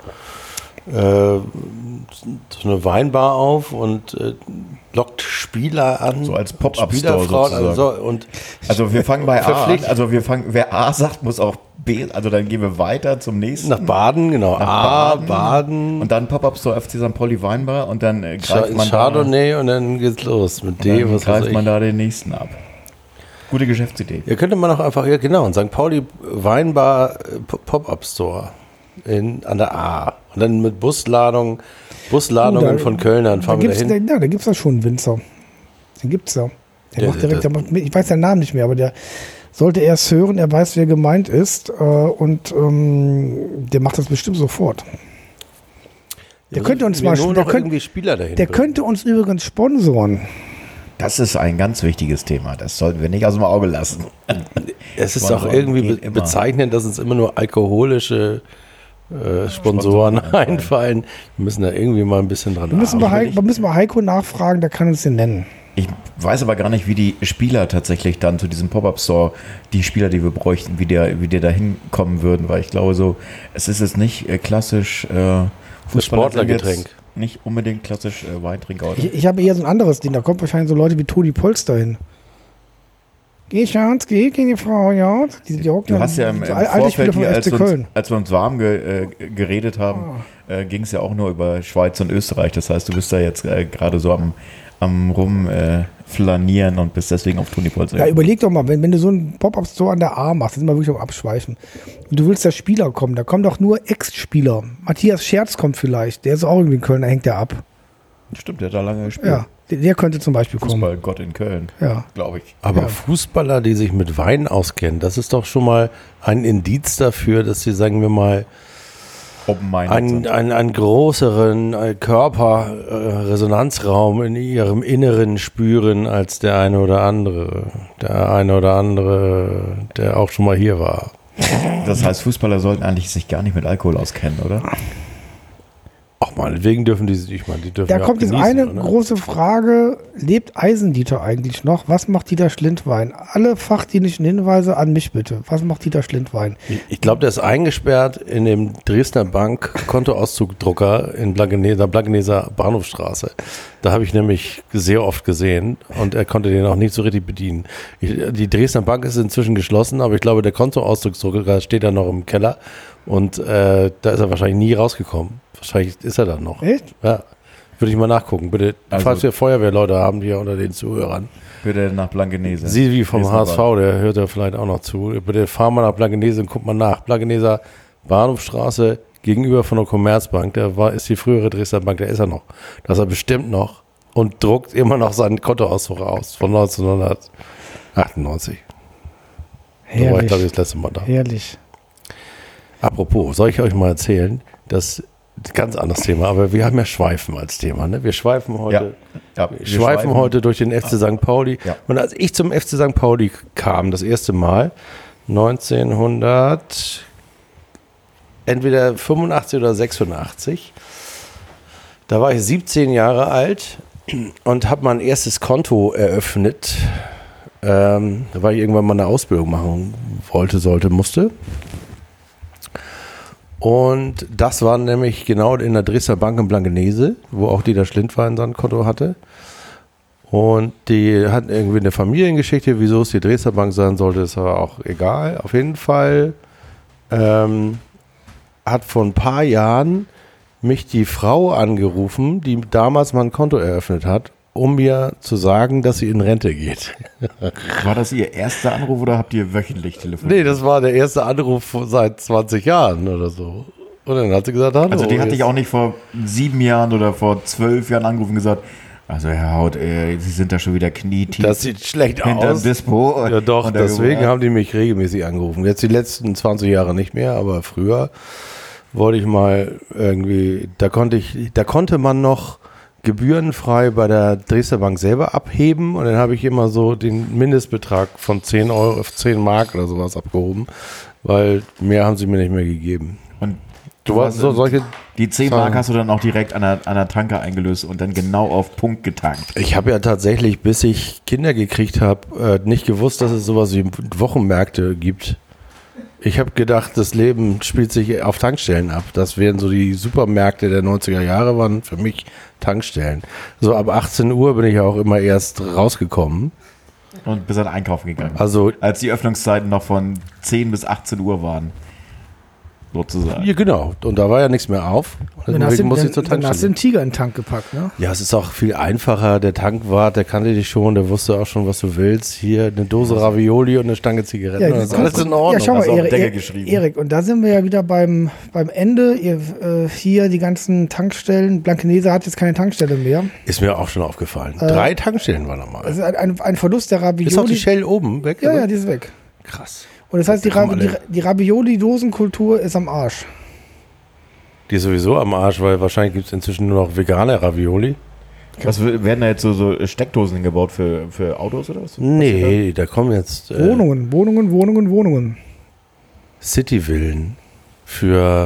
A: so eine Weinbar auf und lockt Spieler an.
C: So als Pop-Up-Store sozusagen. Also wir fangen bei A an. Also wer A sagt, muss auch B, also dann gehen wir weiter zum nächsten.
A: Nach Baden, genau. Baden.
C: Und dann Pop-Up-Store FC St. Pauli Weinbar und dann greift man
A: Chardonnay und dann geht's los mit D.
C: Dann greift man da den nächsten ab. Gute Geschäftsidee.
A: Ja, könnte man auch einfach, ja genau, in St. Pauli Weinbar Pop-Up-Store an der A. Und dann mit Busladungen von Kölnern fahren wir dahin.
B: Da gibt es ja schon einen Winzer. Den gibt es ja. Der macht, ich weiß seinen Namen nicht mehr, aber der sollte erst hören, er weiß, wer gemeint ist und der macht das bestimmt sofort. Der könnte uns könnte uns übrigens sponsoren.
C: Das ist ein ganz wichtiges Thema. Das sollten wir nicht aus dem Auge lassen.
A: Es ist auch irgendwie bezeichnend, dass uns immer nur alkoholische Sponsoren einfallen. Wir müssen da irgendwie mal ein bisschen dran
B: arbeiten. Wir müssen bei Heiko nachfragen, der kann uns den nennen.
C: Ich weiß aber gar nicht, wie die Spieler tatsächlich dann zu diesem Pop-Up-Store, die Spieler, die wir bräuchten, wie die da hinkommen würden, weil ich glaube so, es ist jetzt nicht klassisch
A: Sportlergetränk.
C: Nicht unbedingt klassisch Weintrinker. Oder?
B: Ich habe eher so ein anderes Ding, da kommt wahrscheinlich so Leute wie Toni Polster hin. Geh, Schatz, geh die Frau, ja.
C: Du hast ja im Vorfeld hier, als wir uns warm geredet haben, ging es ja auch nur über Schweiz und Österreich. Das heißt, du bist da jetzt gerade so am rumflanieren und bist deswegen auf Toni Polster.
B: Ja, überleg doch mal, wenn du so einen Pop-Up-Store an der A machst, das sind wir wirklich am Abschweifen. Und du willst, dass Spieler kommen, da kommen doch nur Ex-Spieler. Matthias Scherz kommt vielleicht, der ist auch irgendwie in Köln, da hängt der ab.
C: Stimmt, der hat da lange gespielt.
B: Ja, der könnte zum Beispiel kommen.
C: Fußballgott in Köln, glaube ich.
A: Aber Fußballer, die sich mit Wein auskennen, das ist doch schon mal ein Indiz dafür, dass sie, sagen wir mal, einen größeren Körperresonanzraum in ihrem Inneren spüren als der eine oder andere, der auch schon mal hier war.
C: Das heißt, Fußballer sollten eigentlich sich gar nicht mit Alkohol auskennen, oder?
A: Ach, meinetwegen dürfen die dürfen
B: da kommt jetzt eine große Frage, lebt Eisendieter eigentlich noch? Was macht Dieter Schlindwein? Alle fachdienlichen Hinweise an mich bitte. Was macht Dieter Schlindwein?
A: Ich glaube, der ist eingesperrt in dem Dresdner Bank Kontoauszugdrucker in Blankeneser Bahnhofstraße. Da habe ich nämlich sehr oft gesehen und er konnte den auch nicht so richtig bedienen. Die Dresdner Bank ist inzwischen geschlossen, aber ich glaube, der Kontoauszugdrucker steht da noch im Keller und da ist er wahrscheinlich nie rausgekommen. Wahrscheinlich ist er dann noch.
B: Echt?
A: Ja. Würde ich mal nachgucken, bitte. Also, falls wir Feuerwehrleute haben, die ja unter den Zuhörern.
C: Bitte nach Blankenese.
A: Sie wie vom HSV, der hört ja vielleicht auch noch zu. Bitte fahr mal nach Blankenese und guck mal nach. Blankeneser Bahnhofstraße gegenüber von der Commerzbank. Ist die frühere Dresdner Bank, der ist er noch. Da ist er bestimmt noch und druckt immer noch seinen Kontoauszug aus von 1998. Da war ich,
B: Herrlich.
A: glaube ich, das letzte Mal da.
B: Herrlich.
A: Apropos, soll ich euch mal erzählen, das ganz anderes Thema, aber wir haben ja Schweifen als Thema. Ne? Wir schweifen heute, wir schweifen heute durch den FC St. Pauli.
C: Ja.
A: Und als ich zum FC St. Pauli kam, das erste Mal, 1900, entweder 85 oder 86, da war ich 17 Jahre alt und habe mein erstes Konto eröffnet, weil ich irgendwann mal eine Ausbildung machen wollte, musste. Und das war nämlich genau in der Dresdner Bank in Blankenese, wo auch Dieter Schlindwein sein Konto hatte. Und die hatten irgendwie eine Familiengeschichte, wieso es die Dresdner Bank sein sollte, ist aber auch egal. Auf jeden Fall hat vor ein paar Jahren mich die Frau angerufen, die damals mein Konto eröffnet hat, um mir zu sagen, dass sie in Rente geht.
C: War das Ihr erster Anruf oder habt ihr wöchentlich telefoniert?
A: Nee, das war der erste Anruf seit 20 Jahren oder so. Und dann hat sie gesagt, hallo.
C: Also die hat dich auch nicht vor 7 Jahren oder vor 12 Jahren angerufen und gesagt, also Herr Haut, Sie sind da schon wieder knietief.
A: Das sieht schlecht
C: hinterm
A: aus.
C: Dispo.
A: Ja doch,
C: Und
A: deswegen haben die mich regelmäßig angerufen. Jetzt die letzten 20 Jahre nicht mehr, aber früher wollte ich mal irgendwie, da konnte man noch gebührenfrei bei der Dresdner Bank selber abheben und dann habe ich immer so den Mindestbetrag von 10 Euro auf 10 Mark oder sowas abgehoben, weil mehr haben sie mir nicht mehr gegeben.
C: Und
A: Du warst so solche.
C: die 10 Mark hast du dann auch direkt an der Tanke eingelöst und dann genau auf Punkt getankt.
A: Ich habe ja tatsächlich, bis ich Kinder gekriegt habe, nicht gewusst, dass es sowas wie Wochenmärkte gibt. Ich habe gedacht, das Leben spielt sich auf Tankstellen ab. Das wären so die Supermärkte der 90er Jahre, waren für mich Tankstellen. So ab 18 Uhr bin ich ja auch immer erst rausgekommen.
C: Und bist dann einkaufen gegangen.
A: Also,
C: Als die Öffnungszeiten noch von 10 bis 18 Uhr waren. Sozusagen.
A: ja genau. Und da war ja nichts mehr auf.
B: Dann hast,
A: Deswegen musste ich zur
B: dann hast du
A: Tankstelle.
B: den Tiger in den Tank gepackt, ne?
A: Ja, es ist auch viel einfacher. Der Tankwart, der kannte dich schon, der wusste auch schon, was du willst. Hier eine Dose Ravioli und eine Stange Zigaretten.
B: Ja,
A: das ist alles in Ordnung.
B: Ja, schau
C: Hast du
B: mal,
C: auf den Deckel geschrieben.
B: Erik, und da sind wir ja wieder beim Ende. Hier die ganzen Tankstellen. Blankenese hat jetzt keine Tankstelle mehr.
A: Ist mir auch schon aufgefallen. 3 Tankstellen waren nochmal.
B: Das ist ein Verlust der Ravioli.
A: Ist auch die Shell oben weg?
B: Ja,
A: oder?
B: ja, die ist weg.
A: Krass.
B: Und das heißt, die
A: kommen alle.
B: Ravioli-Dosenkultur ist am Arsch.
A: Die ist sowieso am Arsch, weil wahrscheinlich gibt es inzwischen nur noch vegane Ravioli.
C: Was werden da jetzt so Steckdosen gebaut für Autos oder was?
A: Nee, da kommen jetzt
B: Wohnungen.
A: Cityvillen für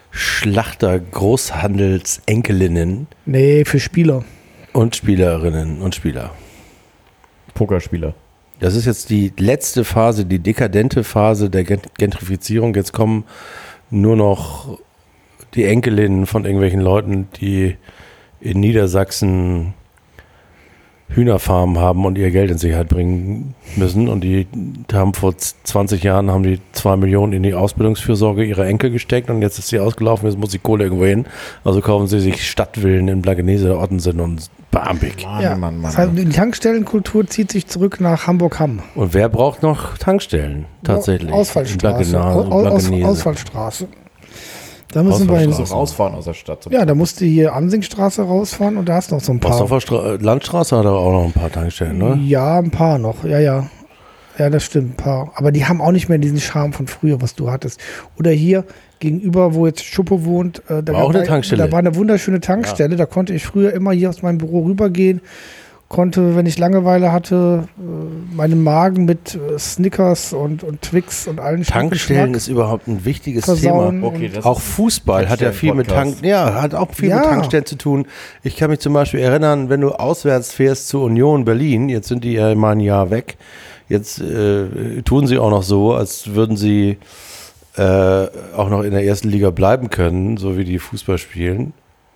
A: Schlachter-Großhandelsenkelinnen
B: Nee, für Spieler.
A: und Spielerinnen und Spieler.
C: Pokerspieler.
A: Das ist jetzt die letzte Phase, die dekadente Phase der Gentrifizierung. Jetzt kommen nur noch die Enkelinnen von irgendwelchen Leuten, die in Niedersachsen Hühnerfarmen haben und ihr Geld in Sicherheit bringen müssen. Und die haben vor 20 Jahren haben die 2 Millionen in die Ausbildungsfürsorge ihrer Enkel gesteckt und jetzt ist sie ausgelaufen, jetzt muss die Kohle irgendwo hin. Also kaufen sie sich Stadtvillen in Blankenese, Ottensen und Barmbek.
C: Mann.
B: Das heißt, die Tankstellenkultur zieht sich zurück nach Hamburg-Hamm.
A: Und wer braucht noch Tankstellen tatsächlich?
B: Ausfallstraße.
A: In Blankenese.
B: Ausfallstraße. Da müssen wir hin.
C: So rausfahren aus der Stadt.
B: Ja, da musst du hier Ansingstraße rausfahren und da hast du noch so ein paar.
A: Bosdorfer Landstraße hat aber auch noch ein paar Tankstellen, ne?
B: Ja, ein paar noch. Ja. Ja, das stimmt, ein paar. Aber die haben auch nicht mehr diesen Charme von früher, was du hattest. Oder hier gegenüber, wo jetzt Schuppe wohnt, da
A: War auch eine Tankstelle.
B: Da war eine wunderschöne Tankstelle. Da konnte ich früher immer hier aus meinem Büro rübergehen. Konnte, wenn ich Langeweile hatte, meinen Magen mit Snickers und Twix und allen
A: Tankstellen ist überhaupt ein wichtiges
B: versauen.
A: Thema.
C: Okay, das
A: Auch
C: ist
A: Fußball hat ja viel mit hat auch viel mit Tankstellen zu tun. Ich kann mich zum Beispiel erinnern, wenn du auswärts fährst zu Union Berlin, jetzt sind die ja mal ein Jahr weg, jetzt tun sie auch noch so, als würden sie auch noch in der ersten Liga bleiben können, so wie die Fußball spielen.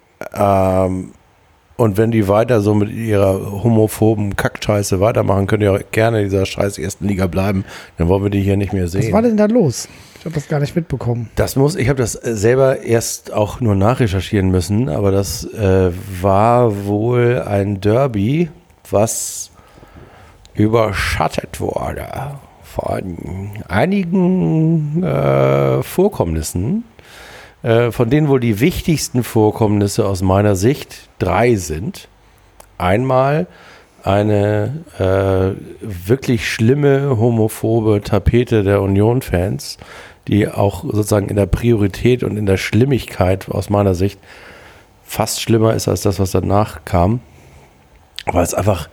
A: Und wenn die weiter so mit ihrer homophoben Kackscheiße weitermachen, können die auch gerne in dieser scheiß ersten Liga bleiben. Dann wollen wir die hier nicht mehr sehen.
B: Was war denn da los? Ich habe das gar nicht mitbekommen.
A: Ich habe das selber erst auch nur nachrecherchieren müssen, aber das war wohl ein Derby, was überschattet wurde von einigen Vorkommnissen, von denen wohl die wichtigsten Vorkommnisse aus meiner Sicht 3 sind. Einmal eine wirklich schlimme homophobe Tapete der Union-Fans, die auch sozusagen in der Priorität und in der Schlimmigkeit aus meiner Sicht fast schlimmer ist als das, was danach kam. Weil es einfach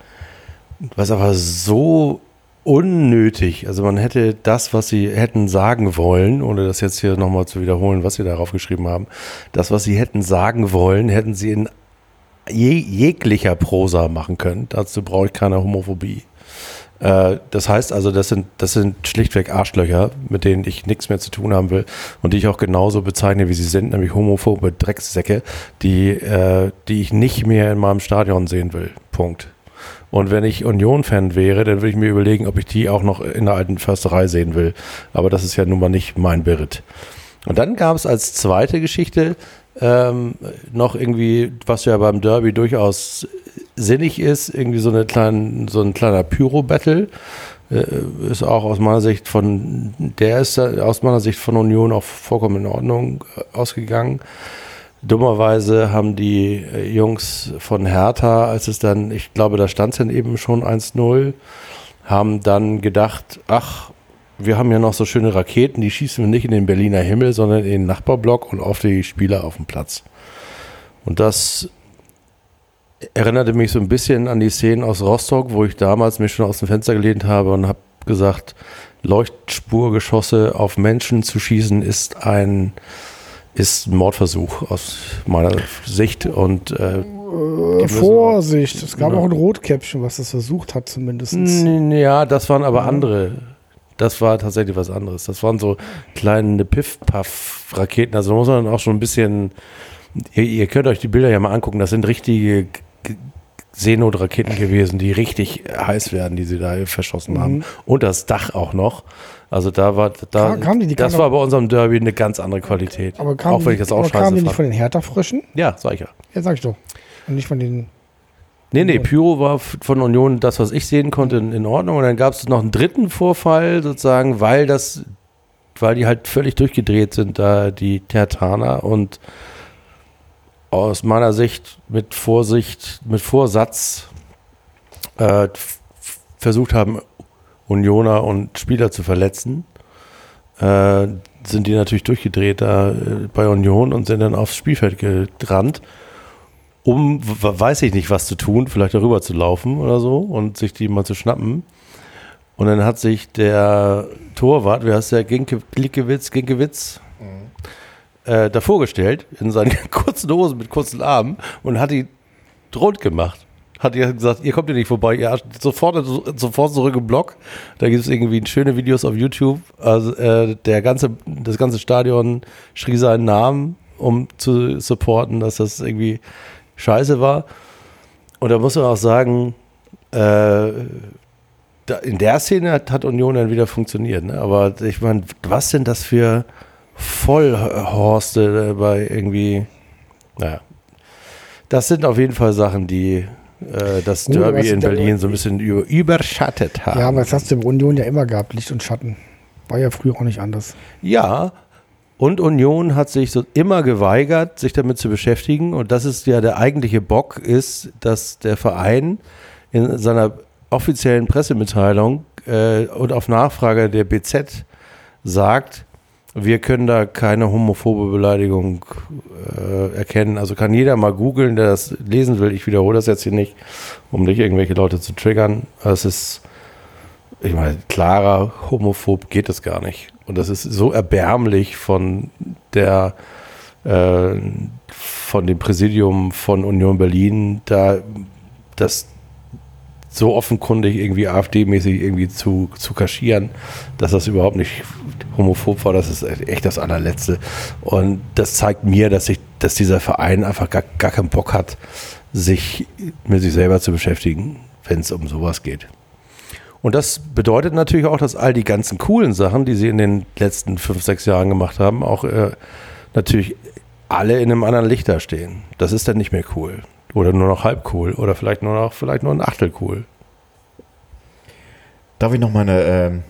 A: so unnötig, also man hätte das, was sie hätten sagen wollen, ohne das jetzt hier nochmal zu wiederholen, was sie darauf geschrieben haben, das, was sie hätten sagen wollen, hätten sie in jeglicher Prosa machen können. Dazu brauche ich keine Homophobie. Das heißt also, das sind schlichtweg Arschlöcher, mit denen ich nichts mehr zu tun haben will und die ich auch genauso bezeichne, wie sie sind, nämlich homophobe Dreckssäcke, die ich nicht mehr in meinem Stadion sehen will. Punkt. Und wenn ich Union-Fan wäre, dann würde ich mir überlegen, ob ich die auch noch in der alten Försterei sehen will. Aber das ist ja nun mal nicht mein Beritt. Und dann gab es als zweite Geschichte noch irgendwie, was ja beim Derby durchaus sinnig ist, irgendwie so ein kleiner Pyro-Battle. Ist auch aus meiner Sicht von Union auch vollkommen in Ordnung ausgegangen. Dummerweise haben die Jungs von Hertha, als es dann, ich glaube, da stand es dann eben schon 1-0, haben dann gedacht, ach, wir haben ja noch so schöne Raketen, die schießen wir nicht in den Berliner Himmel, sondern in den Nachbarblock und auf die Spieler auf dem Platz. Und das erinnerte mich so ein bisschen an die Szenen aus Rostock, wo ich damals mich schon aus dem Fenster gelehnt habe und habe gesagt, Leuchtspurgeschosse auf Menschen zu schießen ist ein Mordversuch aus meiner Sicht und
B: Vorsicht, es gab auch ein Rotkäppchen, was das versucht hat zumindest.
A: Ja, das waren aber andere. Das war tatsächlich was anderes. Das waren so kleine Piff-Paff-Raketen. Also da muss man dann auch schon ein bisschen, ihr könnt euch die Bilder ja mal angucken, das sind richtige Seenotraketen gewesen, die richtig heiß werden, die sie da verschossen haben. Und das Dach auch noch. Also das war bei unserem Derby eine ganz andere Qualität.
B: Aber
A: auch wenn ich das auch scheiße fand.
B: Kamen die nicht von den Hertha-Fröschen?
A: Ja, sag ich ja.
B: Ja, sag ich doch. Und nicht von den...
A: Nee, Pyro war von Union das, was ich sehen konnte, in Ordnung. Und dann gab es noch einen dritten Vorfall, sozusagen, weil die halt völlig durchgedreht sind, da die Tertaner und aus meiner Sicht mit Vorsatz versucht haben, Unioner und Spieler zu verletzen, sind die natürlich durchgedreht da bei Union und sind dann aufs Spielfeld gerannt, um, weiß ich nicht, was zu tun, vielleicht darüber zu laufen oder so und sich die mal zu schnappen. Und dann hat sich der Torwart, wie heißt der, Ginkiewicz, davor gestellt, in seinen kurzen Hosen mit kurzen Armen und hat die rot gemacht. Hat ihr gesagt, ihr kommt hier nicht vorbei, ihr sofort zurück im Block. Da gibt es irgendwie schöne Videos auf YouTube. Also das ganze Stadion schrie seinen Namen, um zu supporten, dass das irgendwie scheiße war. Und da muss man auch sagen, in der Szene hat Union dann wieder funktioniert. Ne? Aber ich meine, was sind das für Vollhorste bei irgendwie, naja. Das sind auf jeden Fall Sachen, die das Derby in Berlin so ein bisschen überschattet haben.
B: Ja, aber das hast du in Union ja immer gehabt, Licht und Schatten. War ja früher auch nicht anders.
A: Ja, und Union hat sich so immer geweigert, sich damit zu beschäftigen. Und das ist ja der eigentliche Bock, ist, dass der Verein in seiner offiziellen Pressemitteilung und auf Nachfrage der BZ sagt, wir können da keine homophobe Beleidigung erkennen. Also kann jeder mal googeln, der das lesen will. Ich wiederhole das jetzt hier nicht, um nicht irgendwelche Leute zu triggern. Es ist, ich meine, klarer homophob geht es gar nicht. Und das ist so erbärmlich von dem Präsidium von Union Berlin, da das so offenkundig irgendwie AfD-mäßig irgendwie zu kaschieren, dass das überhaupt nicht homophob war, das ist echt das allerletzte. Und das zeigt mir, dass dieser Verein einfach gar keinen Bock hat, sich mit sich selber zu beschäftigen, wenn es um sowas geht. Und das bedeutet natürlich auch, dass all die ganzen coolen Sachen, die sie in den letzten 5-6 Jahren gemacht haben, auch natürlich alle in einem anderen Licht da stehen. Das ist dann nicht mehr cool. Oder nur noch halb cool. Oder vielleicht nur ein Achtel cool.
C: Darf ich noch meine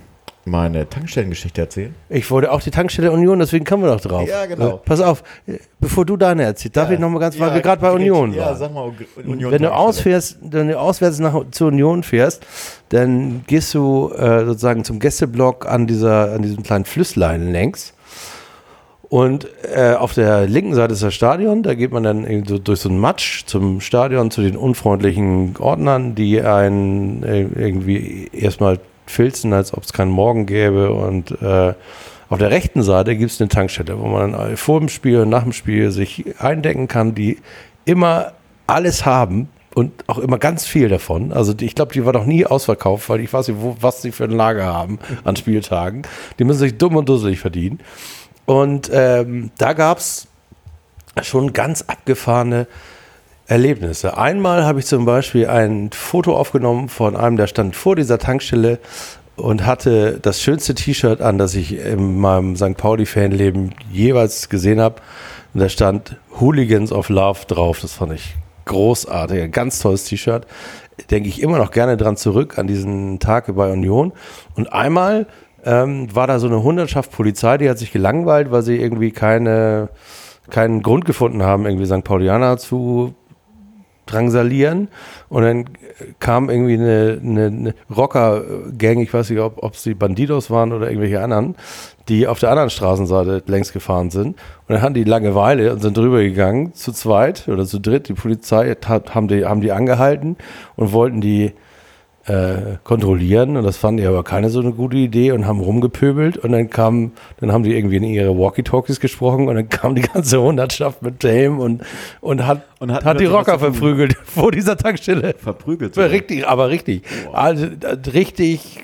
C: meine Tankstellengeschichte erzählen?
A: Ich wollte auch die Tankstelle Union, deswegen kommen wir doch drauf.
C: Ja, genau.
A: Pass auf, bevor du deine erzählst, darf ich noch mal ganz, weil wir gerade bei Union waren.
C: Ja, sag mal, Union.
A: Wenn du auswärts zur Union fährst, dann gehst du sozusagen zum Gästeblock an diesem kleinen Flüsslein längs. Und auf der linken Seite ist das Stadion, da geht man dann so durch so einen Matsch zum Stadion, zu den unfreundlichen Ordnern, die einen irgendwie erstmal filzen, als ob es keinen Morgen gäbe. Und auf der rechten Seite gibt es eine Tankstelle, wo man dann vor dem Spiel und nach dem Spiel sich eindecken kann, die immer alles haben und auch immer ganz viel davon. Also ich glaube, die war noch nie ausverkauft, weil ich weiß nicht, was sie für ein Lager haben an Spieltagen. Die müssen sich dumm und dusselig verdienen. Und da gab es schon ganz abgefahrene Erlebnisse. Einmal habe ich zum Beispiel ein Foto aufgenommen von einem, der stand vor dieser Tankstelle und hatte das schönste T-Shirt an, das ich in meinem St. Pauli-Fanleben jeweils gesehen habe. Und da stand Hooligans of Love drauf. Das fand ich großartig. Ein ganz tolles T-Shirt. Denke ich immer noch gerne dran zurück, an diesen Tag bei Union. Und einmal war da so eine Hundertschaft Polizei, die hat sich gelangweilt, weil sie irgendwie keinen Grund gefunden haben, irgendwie St. Paulianer zu drangsalieren. Und dann kam irgendwie eine Rocker-Gang, ich weiß nicht, ob es die Bandidos waren oder irgendwelche anderen, die auf der anderen Straßenseite längs gefahren sind. Und dann hatten die Langeweile und sind drüber gegangen, zu zweit oder zu dritt. Die Polizei haben die angehalten und wollten die kontrollieren, und das fanden die aber keine so eine gute Idee und haben rumgepöbelt, und dann haben die irgendwie in ihre Walkie-Talkies gesprochen, und dann kam die ganze Hundertschaft mit Helm und hat die Rocker verprügelt vor dieser Tankstelle.
C: Verprügelt?
A: Richtig, aber richtig. Wow. Also richtig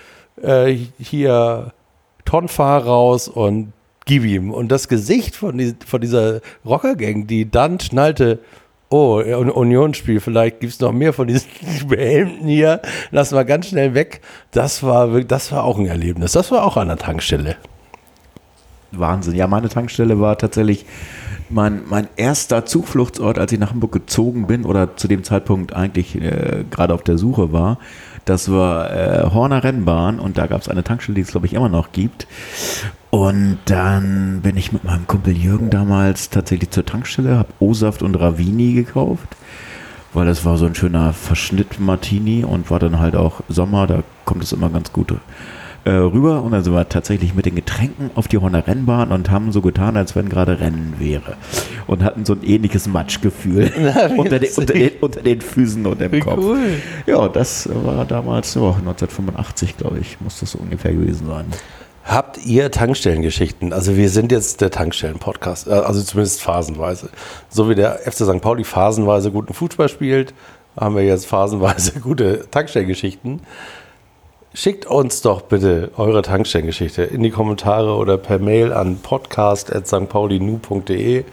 A: hier Tonfahr raus und gib ihm. Und das Gesicht von dieser Rockergang, die dann schnallte, oh, Unionsspiel, vielleicht gibt es noch mehr von diesen Behelmten hier, lassen wir ganz schnell weg. Das war auch ein Erlebnis. Das war auch an der Tankstelle.
C: Wahnsinn. Ja, meine Tankstelle war tatsächlich mein erster Zufluchtsort, als ich nach Hamburg gezogen bin oder zu dem Zeitpunkt eigentlich gerade auf der Suche war. Das war Horner Rennbahn, und da gab es eine Tankstelle, die es glaube ich immer noch gibt. Und dann bin ich mit meinem Kumpel Jürgen damals tatsächlich zur Tankstelle, habe O-Saft und Ravini gekauft, weil das war so ein schöner Verschnitt-Martini und war dann halt auch Sommer, da kommt es immer ganz gut rüber. Und dann sind wir tatsächlich mit den Getränken auf die Horner Rennbahn und haben so getan, als wenn gerade Rennen wäre. Und hatten so ein ähnliches Matschgefühl unter den Füßen und im Kopf. Cool. Ja, das war damals 1985, glaube ich, muss das so ungefähr gewesen sein.
A: Habt ihr Tankstellengeschichten? Also wir sind jetzt der Tankstellen-Podcast, also zumindest phasenweise. So wie der FC St. Pauli phasenweise guten Fußball spielt, haben wir jetzt phasenweise gute Tankstellengeschichten. Schickt uns doch bitte eure Tankstellengeschichte in die Kommentare oder per Mail an podcast@stpaulinu.de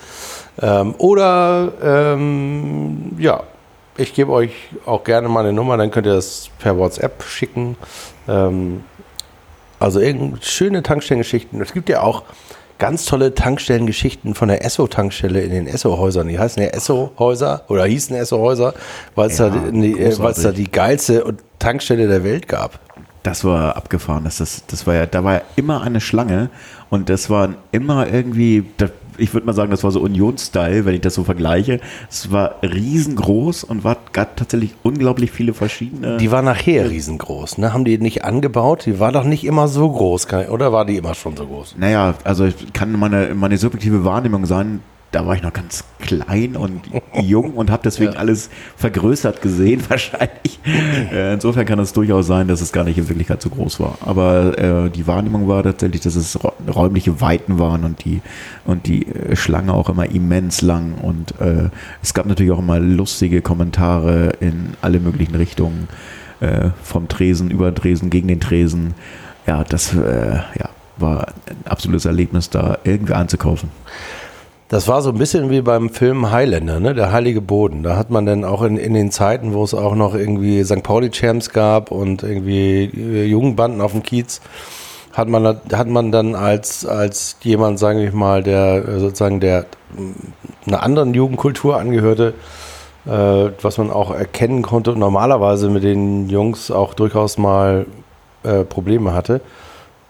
A: ja, ich gebe euch auch gerne meine Nummer, dann könnt ihr das per WhatsApp schicken. Also schöne Tankstellengeschichten. Es gibt ja auch ganz tolle Tankstellengeschichten von der Esso-Tankstelle in den Esso-Häusern. Die heißen ja Esso-Häuser oder hießen Esso-Häuser, weil es da die geilste Tankstelle der Welt gab.
C: Das war abgefahren. Da war ja immer eine Schlange, und das war immer irgendwie, ich würde mal sagen, das war so Union-Style, wenn ich das so vergleiche. Es war riesengroß und gab tatsächlich unglaublich viele verschiedene.
A: Die war nachher riesengroß, ne? Haben die nicht angebaut? Die war doch nicht immer so groß, oder war die immer schon so groß?
C: Naja, also kann meine subjektive Wahrnehmung sein, da war ich noch ganz klein und jung und habe deswegen alles vergrößert gesehen, wahrscheinlich. Insofern kann es durchaus sein, dass es gar nicht in Wirklichkeit so groß war. Aber die Wahrnehmung war tatsächlich, dass es räumliche Weiten waren und die Schlange auch immer immens lang. Und es gab natürlich auch immer lustige Kommentare in alle möglichen Richtungen. Vom Tresen über den Tresen, gegen den Tresen. Ja, das war ein absolutes Erlebnis, da irgendwie einzukaufen.
A: Das war so ein bisschen wie beim Film Highlander, ne? Der heilige Boden. Da hat man dann auch in den Zeiten, wo es auch noch irgendwie St. Pauli-Champs gab und irgendwie Jugendbanden auf dem Kiez, hat man dann als jemand, sage ich mal, der sozusagen einer anderen Jugendkultur angehörte, was man auch erkennen konnte und normalerweise mit den Jungs auch durchaus mal Probleme hatte,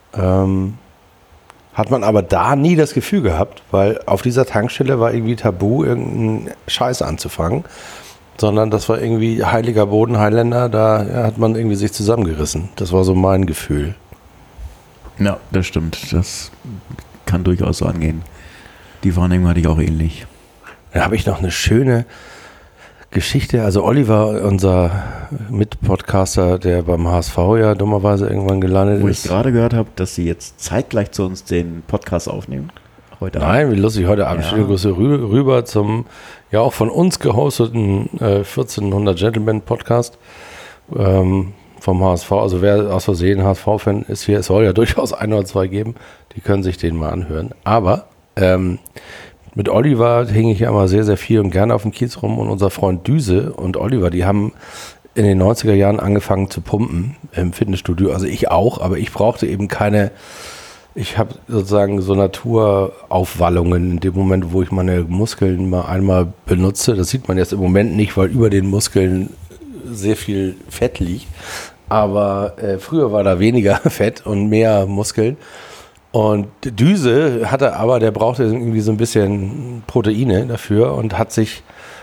A: hat man aber da nie das Gefühl gehabt, weil auf dieser Tankstelle war irgendwie tabu, irgendeinen Scheiß anzufangen, sondern das war irgendwie heiliger Boden, Highlander, da hat man irgendwie sich zusammengerissen. Das war so mein Gefühl.
C: Ja, das stimmt. Das kann durchaus so angehen. Die Wahrnehmung hatte ich auch ähnlich.
A: Da habe ich noch eine schöne Geschichte. Also Oliver, unser Mitpodcaster, der beim HSV ja dummerweise irgendwann gelandet
C: Wo
A: ist.
C: ich gerade gehört habe, dass sie jetzt zeitgleich zu uns den Podcast aufnehmen. Heute Abend.
A: Nein, wie lustig, heute Abend schöne Grüße rüber zum ja auch von uns gehosteten 1400 Gentlemen Podcast vom HSV. Also wer aus Versehen HSV-Fan ist hier, es soll ja durchaus ein oder zwei geben, die können sich den mal anhören. Aber mit Oliver hing ich ja immer sehr, sehr viel und gerne auf dem Kiez rum und unser Freund Düse und Oliver, die haben in den 90er Jahren angefangen zu pumpen im Fitnessstudio. Also ich auch, aber ich brauchte eben keine, ich habe sozusagen so Naturaufwallungen in dem Moment, wo ich meine Muskeln mal einmal benutze. Das sieht man jetzt im Moment nicht, weil über den Muskeln sehr viel Fett liegt. Aber früher war da weniger Fett und mehr Muskeln. Und Düse hatte aber, der brauchte irgendwie so ein bisschen Proteine dafür und hat sich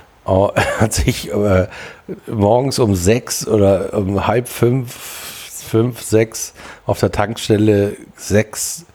A: morgens um 6 oder um 4:30, 6 auf der Tankstelle 6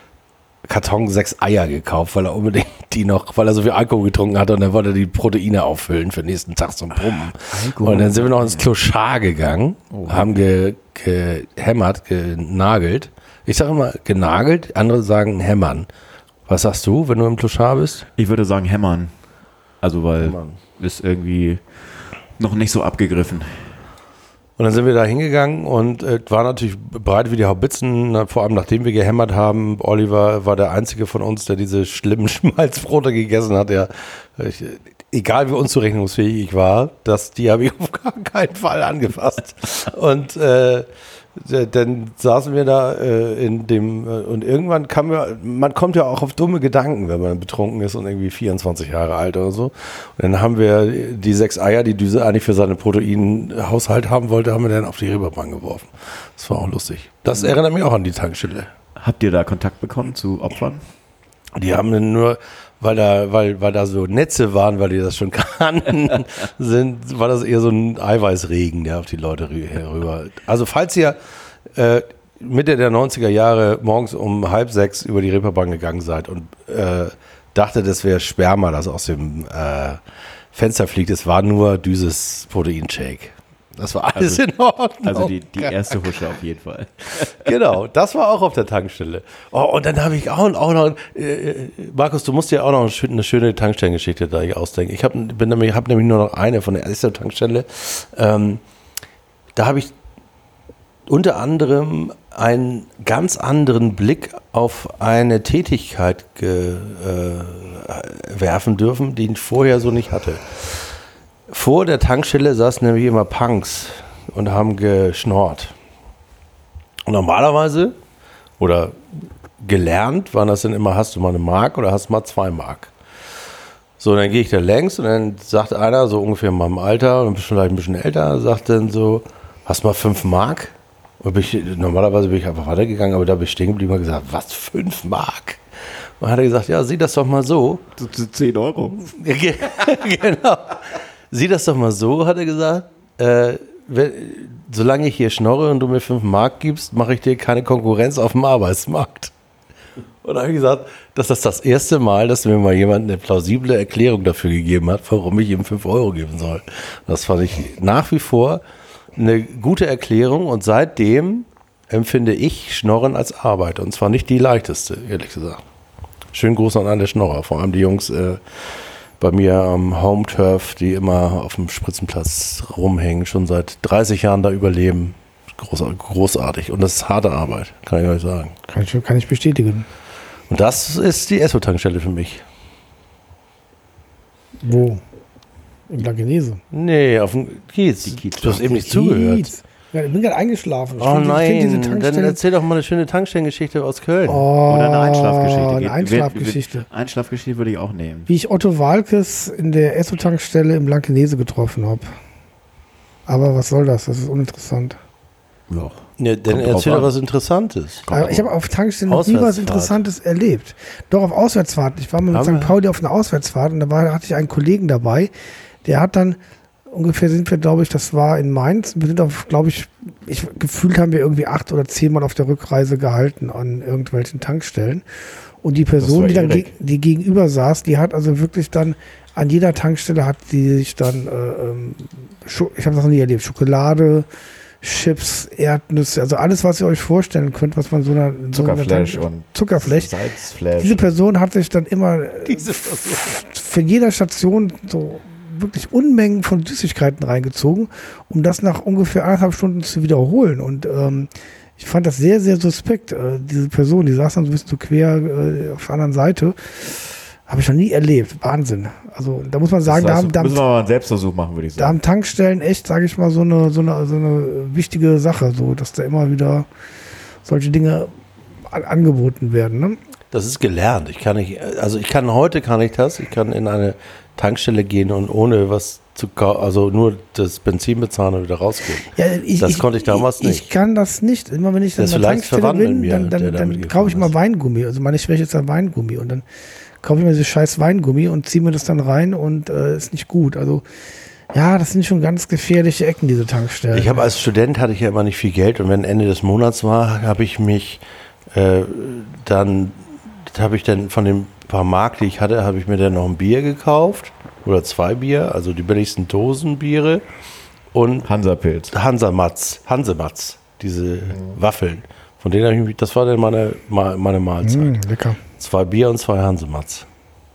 A: Eier gekauft, weil er unbedingt weil er so viel Alkohol getrunken hatte und dann wollte er die Proteine auffüllen für den nächsten Tag zum Pumpen. Und dann sind wir noch ins Clochard gegangen, haben gehämmert, genagelt. Ich sage immer genagelt, andere sagen hämmern. Was sagst du, wenn du im Clochard bist?
C: Ich würde sagen hämmern. Also weil ist irgendwie noch nicht so abgegriffen.
A: Und dann sind wir da hingegangen und war natürlich bereit wie die Haubitzen, vor allem nachdem wir gehämmert haben. Oliver war der einzige von uns, der diese schlimmen Schmalzbrote gegessen hat. Egal wie unzurechnungsfähig ich war, die habe ich auf gar keinen Fall angefasst. Und dann saßen wir da und irgendwann man kommt ja auch auf dumme Gedanken, wenn man betrunken ist und irgendwie 24 Jahre alt oder so. Und dann haben wir die 6 Eier, die Düse eigentlich für seinen Proteinhaushalt haben wollte, haben wir dann auf die Reeperbahn geworfen. Das war auch lustig. Das erinnert mich auch an die Tankstelle.
C: Habt ihr da Kontakt bekommen zu Opfern?
A: Die haben dann nur, weil da so Netze waren, weil die das schon kannten, war das eher so ein Eiweißregen, der auf die Leute herüber. Also falls ihr Mitte der 90er Jahre morgens um 5:30 über die Reeperbahn gegangen seid und dachtet, das wäre Sperma, das aus dem Fenster fliegt, es war nur Düses Proteinshake. Das war alles in Ordnung.
C: Also die erste Husche auf jeden Fall.
A: Genau, das war auch auf der Tankstelle. Oh, und dann habe ich auch noch, Markus, du musst dir auch noch eine schöne Tankstellengeschichte da ausdenken. Ich habe nämlich nur noch eine von der ersten Tankstelle. Da habe ich unter anderem einen ganz anderen Blick auf eine Tätigkeit werfen dürfen, die ich vorher so nicht hatte. Vor der Tankstelle saßen nämlich immer Punks und haben geschnorrt. Und normalerweise oder gelernt waren das dann immer, hast du mal 1 Mark oder hast du mal 2 Mark. So, dann gehe ich da längs und dann sagt einer, so ungefähr in meinem Alter und vielleicht ein bisschen älter, sagt dann so, hast du mal 5 Mark? Und normalerweise bin ich einfach weitergegangen, aber da bin ich stehen geblieben und gesagt, was, 5 Mark? Und hat er gesagt, ja, sieh das doch mal so.
C: Das sind 10 Euro.
A: Genau. Sieh das doch mal so, hat er gesagt. Solange ich hier schnorre und du mir 5 Mark gibst, mache ich dir keine Konkurrenz auf dem Arbeitsmarkt. Und da habe ich gesagt, das ist das erste Mal, dass mir mal jemand eine plausible Erklärung dafür gegeben hat, warum ich ihm 5 Euro geben soll. Das fand ich nach wie vor eine gute Erklärung und seitdem empfinde ich Schnorren als Arbeit. Und zwar nicht die leichteste, ehrlich gesagt. Schönen Gruß an alle Schnorrer, vor allem die Jungs bei mir am Home Turf, die immer auf dem Spritzenplatz rumhängen, schon seit 30 Jahren da überleben. Großartig. Und das ist harte Arbeit, kann ich euch sagen.
B: Kann ich bestätigen.
A: Und das ist die Esso-Tankstelle für mich.
B: Wo? In Blankenese?
A: Nee, auf dem Kiez. Du hast eben nicht zugehört.
B: Ja, ich bin gerade eingeschlafen.
A: Oh nein, dann erzähl doch mal eine schöne Tankstellengeschichte aus Köln.
C: Oder eine Einschlafgeschichte.
B: Eine Einschlafgeschichte.
C: Einschlafgeschichte würde ich auch nehmen.
B: Wie ich Otto Walkes in der Esso-Tankstelle in Blankenese getroffen habe. Aber was soll das? Das ist uninteressant.
C: Ja.
A: Ja, dann
C: Kommt drauf
A: erzähl doch
C: an.
A: was Interessantes.
B: Aber ich habe auf Tankstellen noch nie was
A: Auswärtsfahrt.
B: Interessantes erlebt. Doch auf Auswärtsfahrten. Ich war mal mit
A: Haben wir-
B: St. Pauli auf einer Auswärtsfahrt und hatte ich einen Kollegen dabei, der hat dann ungefähr sind wir, glaube ich, das war in Mainz. Wir sind auf, glaube ich, gefühlt haben wir irgendwie 8 oder 10 Mal auf der Rückreise gehalten an irgendwelchen Tankstellen. Und die Person,
C: war
B: die dann
C: Erik.
B: die gegenüber saß, die hat also wirklich dann an jeder Tankstelle hat die sich dann, ich habe das noch nie erlebt, Schokolade, Chips, Erdnüsse, also alles, was ihr euch vorstellen könnt, was man so einer
C: Zuckerflash und
B: Zuckerflash.
C: Salzflash.
B: Diese Person hat sich dann immer für jeder Station so wirklich Unmengen von Süßigkeiten reingezogen, um das nach ungefähr 1,5 Stunden zu wiederholen. Und ich fand das sehr, sehr suspekt. Diese Person, die saß dann so ein bisschen so quer auf der anderen Seite. Habe ich noch nie erlebt. Wahnsinn. Also da muss man sagen,
C: Das heißt,
B: da
C: müssen wir mal einen Selbstversuch machen, würde ich
B: da
C: sagen.
B: haben Tankstellen echt, sage ich mal, so eine wichtige Sache, so dass da immer wieder solche Dinge angeboten werden. Ne?
A: Das ist gelernt. Heute kann ich das. Ich kann in eine Tankstelle gehen und ohne was zu kaufen, also nur das Benzin bezahlen und wieder rausgehen.
B: Ja,
A: Das konnte ich damals nicht.
B: Ich kann das nicht. Immer wenn ich dann
A: Das
B: in
A: ist
B: der
A: vielleicht
B: Tankstelle
A: verwandt mit
B: bin,
A: mir,
B: dann
A: der damit
B: kaufe ich
A: gefahren
B: mal
A: ist.
B: Weingummi. Also meine Schwäche ist dann Weingummi. Und dann kaufe ich mir dieses scheiß Weingummi und ziehe mir das dann rein und ist nicht gut. Also ja, das sind schon ganz gefährliche Ecken, diese Tankstellen.
A: Ich habe als Student hatte ich ja immer nicht viel Geld und wenn Ende des Monats war, habe ich mich dann von den paar Mark, die ich hatte, habe ich mir dann noch ein Bier gekauft oder 2 Bier, also die billigsten Dosenbiere und
C: Hansapilz.
A: Hansematz, diese Waffeln. Von denen habe ich mich, das war dann meine Mahlzeit.
B: Lecker.
A: 2 Bier und 2 Hansematz.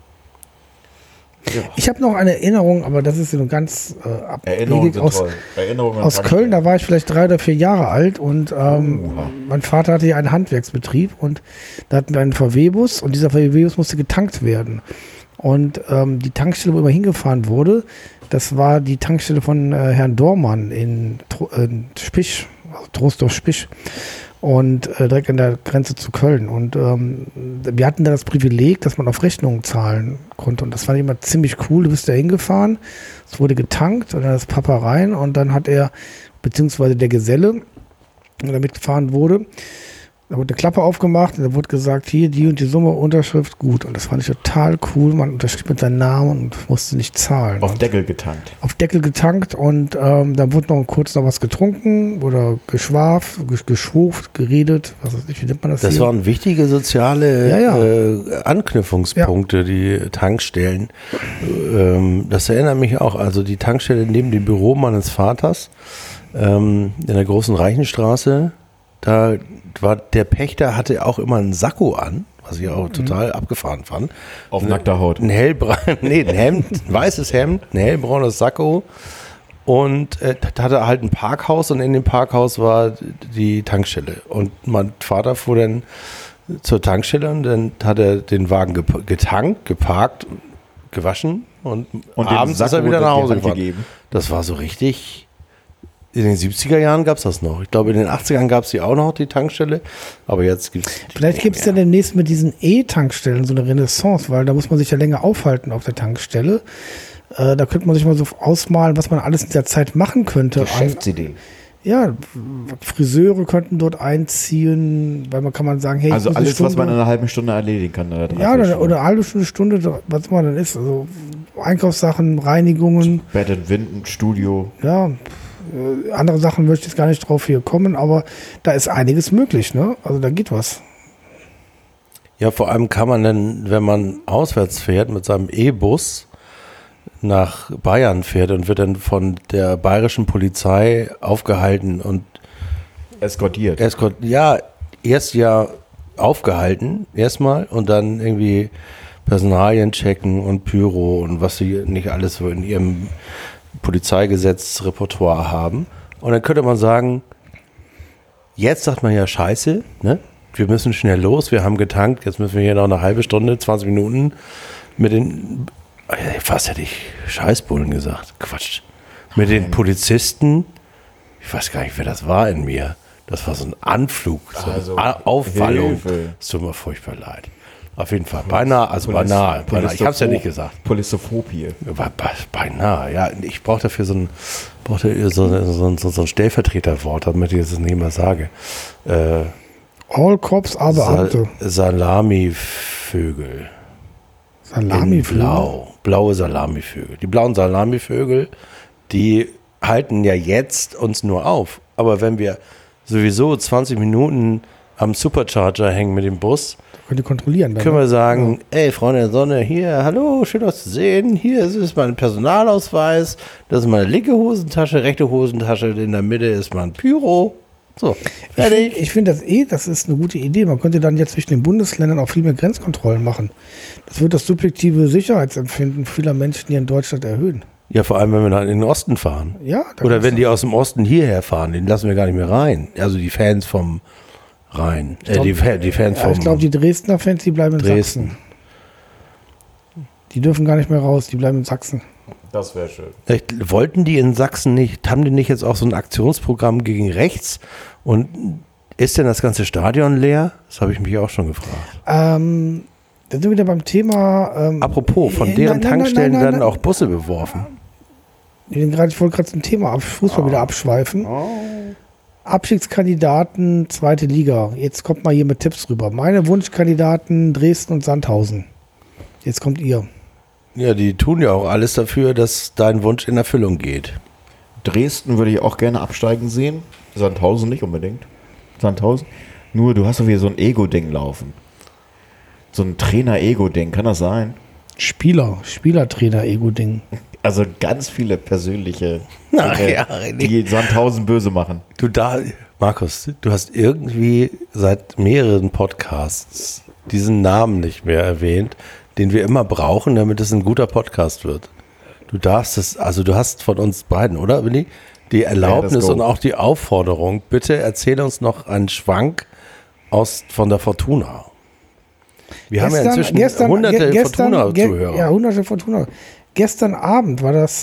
B: Ich habe noch eine Erinnerung, aber das ist so ganz
C: Erinnerungen
B: abwegig
C: sind
B: aus,
C: toll. Erinnerungen
B: aus Köln. Da war ich vielleicht 3 oder 4 Jahre alt und mein Vater hatte hier einen Handwerksbetrieb und da hatten wir einen VW-Bus und dieser VW-Bus musste getankt werden. Und die Tankstelle, wo immer hingefahren wurde, das war die Tankstelle von Herrn Dormann in Spisch, also Troisdorf-Spisch. Und direkt an der Grenze zu Köln. Und wir hatten da das Privileg, dass man auf Rechnungen zahlen konnte. Und das fand ich immer ziemlich cool. Du bist da hingefahren, es wurde getankt und dann ist Papa rein und dann hat er, beziehungsweise der Geselle, der mitgefahren wurde, da wurde eine Klappe aufgemacht und da wurde gesagt, hier, die und die Summe, Unterschrift, gut. Und das fand ich total cool. Man unterschrieb mit seinem Namen und musste nicht zahlen.
C: Auf Deckel getankt.
B: Auf Deckel getankt und dann wurde noch kurz noch was getrunken oder geschwuft, geredet, was weiß ich, wie nennt man das
A: Das
B: hier?
A: waren wichtige soziale Anknüpfungspunkte, die Tankstellen. Das erinnert mich auch, also die Tankstelle neben dem Büro meines Vaters in der großen Reichenstraße, da war der Pächter hatte auch immer einen Sakko an, was ich auch total abgefahren fand.
C: Auf nackter Haut.
A: Ein Hemd, ein weißes Hemd, ein hellbraunes Sakko und da hatte er halt ein Parkhaus und in dem Parkhaus war die Tankstelle. Und mein Vater fuhr dann zur Tankstelle und dann hat er den Wagen getankt, geparkt, gewaschen und
C: Und
A: abends ist er wieder nach Hause gefahren.
C: gegeben.
A: Das war so richtig. In den 70er Jahren gab es das noch. Ich glaube, in den 80ern gab es die auch noch, die Tankstelle. Aber jetzt gibt es.
B: Vielleicht gibt es ja demnächst mit diesen E-Tankstellen so eine Renaissance, weil da muss man sich ja länger aufhalten auf der Tankstelle. Da könnte man sich mal so ausmalen, was man alles in der Zeit machen könnte.
C: Geschäftsidee.
B: Ja, Friseure könnten dort einziehen, weil man kann man sagen, hey,
C: Also
B: ich muss eine
C: alles, was man in
B: Stunde-
C: einer halben Stunde erledigen kann.
B: ja, oder eine halbe Stunde, was immer dann ist. Also Einkaufssachen, Reinigungen,
C: Bett und Winden, Studio.
B: ja. Andere Sachen möchte ich jetzt gar nicht drauf hier kommen, aber da ist einiges möglich, ne? Also da geht was.
A: Ja, vor allem kann man dann, wenn man auswärts fährt mit seinem E-Bus nach Bayern fährt und wird dann von der bayerischen Polizei aufgehalten und
C: Eskortiert.
A: erst ja aufgehalten, erstmal und dann irgendwie Personalien checken und Pyro und was sie nicht alles so in ihrem Polizeigesetz-Repertoire haben. Und dann könnte man sagen, jetzt sagt man ja Scheiße, ne? Wir müssen schnell los, wir haben getankt, jetzt müssen wir hier noch eine halbe Stunde, 20 Minuten mit den, fast hätte ich Scheißbullen gesagt, Quatsch, mit den Polizisten, ich weiß gar nicht, wer das war in mir, das war so ein Anflug, so
C: Also,
A: eine Auffallung,
C: Hilfe.
A: es tut mir furchtbar leid. Auf jeden Fall. Beinahe. Ich habe es ja nicht gesagt.
C: Polissophobie.
A: Beinahe, ja. Ich brauche dafür so ein Stellvertreterwort, damit ich es nicht mehr sage.
B: All Cops, aber Beamte.
A: Salamivögel.
B: Salamivögel?
A: Blaue Salamivögel. Die blauen Salamivögel, die halten ja jetzt uns nur auf. Aber wenn wir sowieso 20 Minuten am Supercharger hängen mit dem Bus,
B: könnt ihr kontrollieren.
A: Können wir sagen, ey, Freunde der Sonne, hier, hallo, schön euch zu sehen. Hier ist mein Personalausweis. Das ist meine linke Hosentasche, rechte Hosentasche. In der Mitte ist mein Pyro. So, fertig.
B: Ich finde das ist eine gute Idee. Man könnte dann jetzt zwischen den Bundesländern auch viel mehr Grenzkontrollen machen. Das wird das subjektive Sicherheitsempfinden vieler Menschen hier in Deutschland erhöhen.
A: Ja, vor allem, wenn wir dann in den Osten fahren.
B: Ja.
A: Oder wenn die aus dem Osten hierher fahren, den lassen wir gar nicht mehr rein. Also die Fans vom Rhein. Die Fans vom...
B: Ich glaube, die Dresdner Fans, die bleiben in
A: Dresden.
B: Sachsen. Die dürfen gar nicht mehr raus, die bleiben in Sachsen.
C: Das wäre schön.
A: Vielleicht wollten die in Sachsen nicht, haben die nicht jetzt auch so ein Aktionsprogramm gegen rechts? Und ist denn das ganze Stadion leer? Das habe ich mich auch schon gefragt.
B: Dann sind wir wieder beim Thema...
A: Apropos, von deren Tankstellen werden auch Busse beworfen.
B: Ich wollte gerade zum Thema Fußball wieder abschweifen. Abstiegskandidaten, zweite Liga. Jetzt kommt mal hier mit Tipps rüber. Meine Wunschkandidaten Dresden und Sandhausen. Jetzt kommt ihr.
A: Ja, die tun ja auch alles dafür, dass dein Wunsch in Erfüllung geht.
C: Dresden würde ich auch gerne absteigen sehen. Sandhausen nicht unbedingt. Sandhausen. Nur du hast doch wieder so ein Ego-Ding laufen. So ein Trainer-Ego-Ding. Kann das sein?
B: Spielertrainer-Ego-Ding.
C: Also ganz viele persönliche Dinge, die Sandhausen böse machen.
A: Markus, du hast irgendwie seit mehreren Podcasts diesen Namen nicht mehr erwähnt, den wir immer brauchen, damit es ein guter Podcast wird. Du hast von uns beiden, oder, Willi, die Erlaubnis und auch die Aufforderung, bitte erzähl uns noch einen Schwank von der Fortuna. Wir haben ja inzwischen hunderte Fortuna-Zuhörer.
B: Ja, hunderte Fortuna. Gestern Abend war das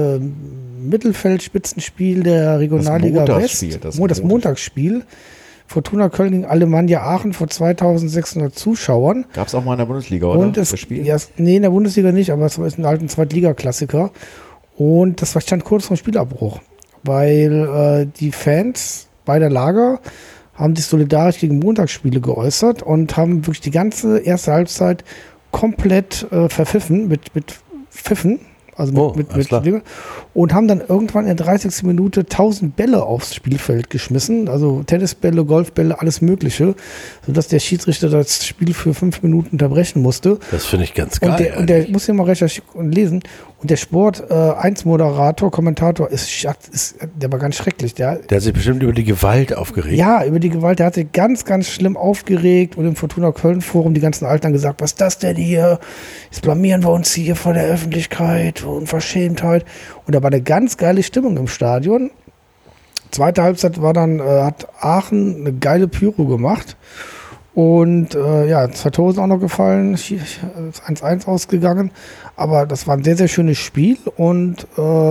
B: Mittelfeld-Spitzenspiel der Regionalliga West. Das Montagsspiel. Fortuna Köln gegen Alemannia Aachen vor 2600 Zuschauern.
C: Gab es auch mal in der Bundesliga, oder?
B: Und das Spiel? Ja, nee, in der Bundesliga nicht, aber es ist ein alten Zweitliga-Klassiker. Und das stand kurz vor Spielabbruch, weil die Fans beider Lager haben sich solidarisch gegen Montagsspiele geäußert und haben wirklich die ganze erste Halbzeit komplett verpfiffen mit Pfiffen, also mit und haben dann irgendwann in der 30. Minute 1000 Bälle aufs Spielfeld geschmissen, also Tennisbälle, Golfbälle, alles Mögliche, sodass der Schiedsrichter das Spiel für 5 Minuten unterbrechen musste.
A: Das finde ich ganz geil.
B: Und der muss ja mal recherchieren und lesen. Und der Sport 1 Moderator, Kommentator, der war ganz schrecklich. Der
A: hat sich bestimmt über die Gewalt aufgeregt.
B: Ja, über die Gewalt. Der hat sich ganz, ganz schlimm aufgeregt und im Fortuna Köln Forum die ganzen Alten gesagt, was ist das denn hier? Jetzt blamieren wir uns hier vor der Öffentlichkeit, Unverschämtheit. Und da war eine ganz geile Stimmung im Stadion. Zweite Halbzeit war dann, hat Aachen eine geile Pyro gemacht. Und es hat Hosen auch noch gefallen, 1-1 ausgegangen. Aber das war ein sehr, sehr schönes Spiel. Und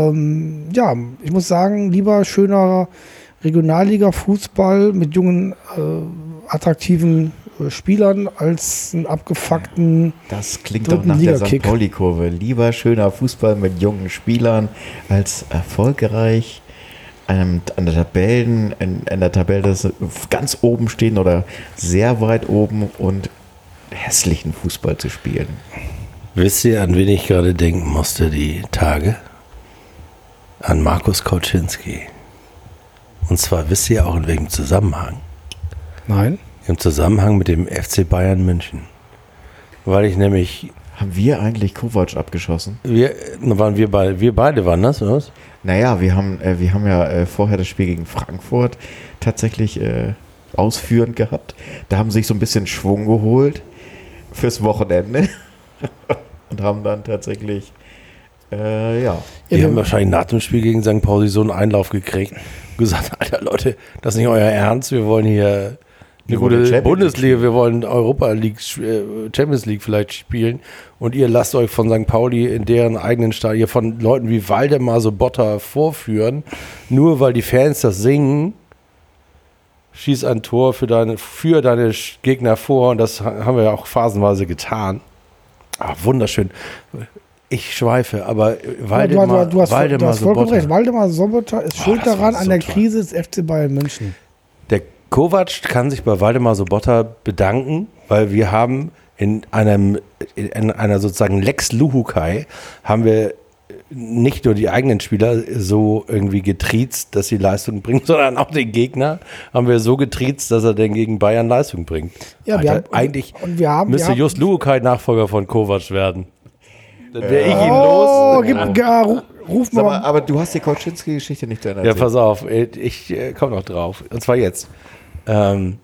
B: ich muss sagen, lieber schöner Regionalliga-Fußball mit jungen, attraktiven Spielern als einen abgefuckten.
C: Das klingt doch nach der St. Pauli-Kurve. Lieber schöner Fußball mit jungen Spielern als erfolgreich an der Tabelle das ganz oben stehen oder sehr weit oben und hässlichen Fußball zu spielen.
A: Wisst ihr, an wen ich gerade denken musste die Tage? An Markus Kauczynski. Und zwar wisst ihr auch in welchem Zusammenhang?
B: Nein.
A: Im Zusammenhang mit dem FC Bayern München. Weil ich nämlich...
C: Haben wir eigentlich Kovac abgeschossen?
A: Wir beide waren das, oder was?
C: Naja, wir haben ja vorher das Spiel gegen Frankfurt tatsächlich ausführend gehabt. Da haben sie sich so ein bisschen Schwung geholt fürs Wochenende und haben dann tatsächlich,
A: Wir haben wahrscheinlich nach dem Spiel gegen St. Pauli so einen Einlauf gekriegt und gesagt, Alter Leute, das ist nicht euer Ernst, wir wollen hier eine gute Bundesliga, wir wollen Europa League, Champions League vielleicht spielen und ihr lasst euch von St. Pauli in deren eigenen Stadion von Leuten wie Waldemar Sobotta vorführen, nur weil die Fans das singen. schieß ein Tor für deine Gegner vor und das haben wir ja auch phasenweise getan. Wunderschön. Ich schweife, aber Waldemar Sobotta.
B: Waldemar Sobotta ist schuld daran an der Krise des FC Bayern München.
A: Der Kovac kann sich bei Waldemar Sobotta bedanken, weil wir haben in einer sozusagen Lex Luhukai haben wir nicht nur die eigenen Spieler so irgendwie getriezt, dass sie Leistung bringen, sondern auch den Gegner haben wir so getriezt, dass er dann gegen Bayern Leistung bringt.
B: Ja,
A: müsste Just Luhukai Nachfolger von Kovac werden. Dann wäre ich ihn los.
B: Ruf mal.
C: Aber du hast die Kauczynski-Geschichte nicht erzählt.
A: Ja, pass auf, ich komme noch drauf. Und zwar jetzt. Und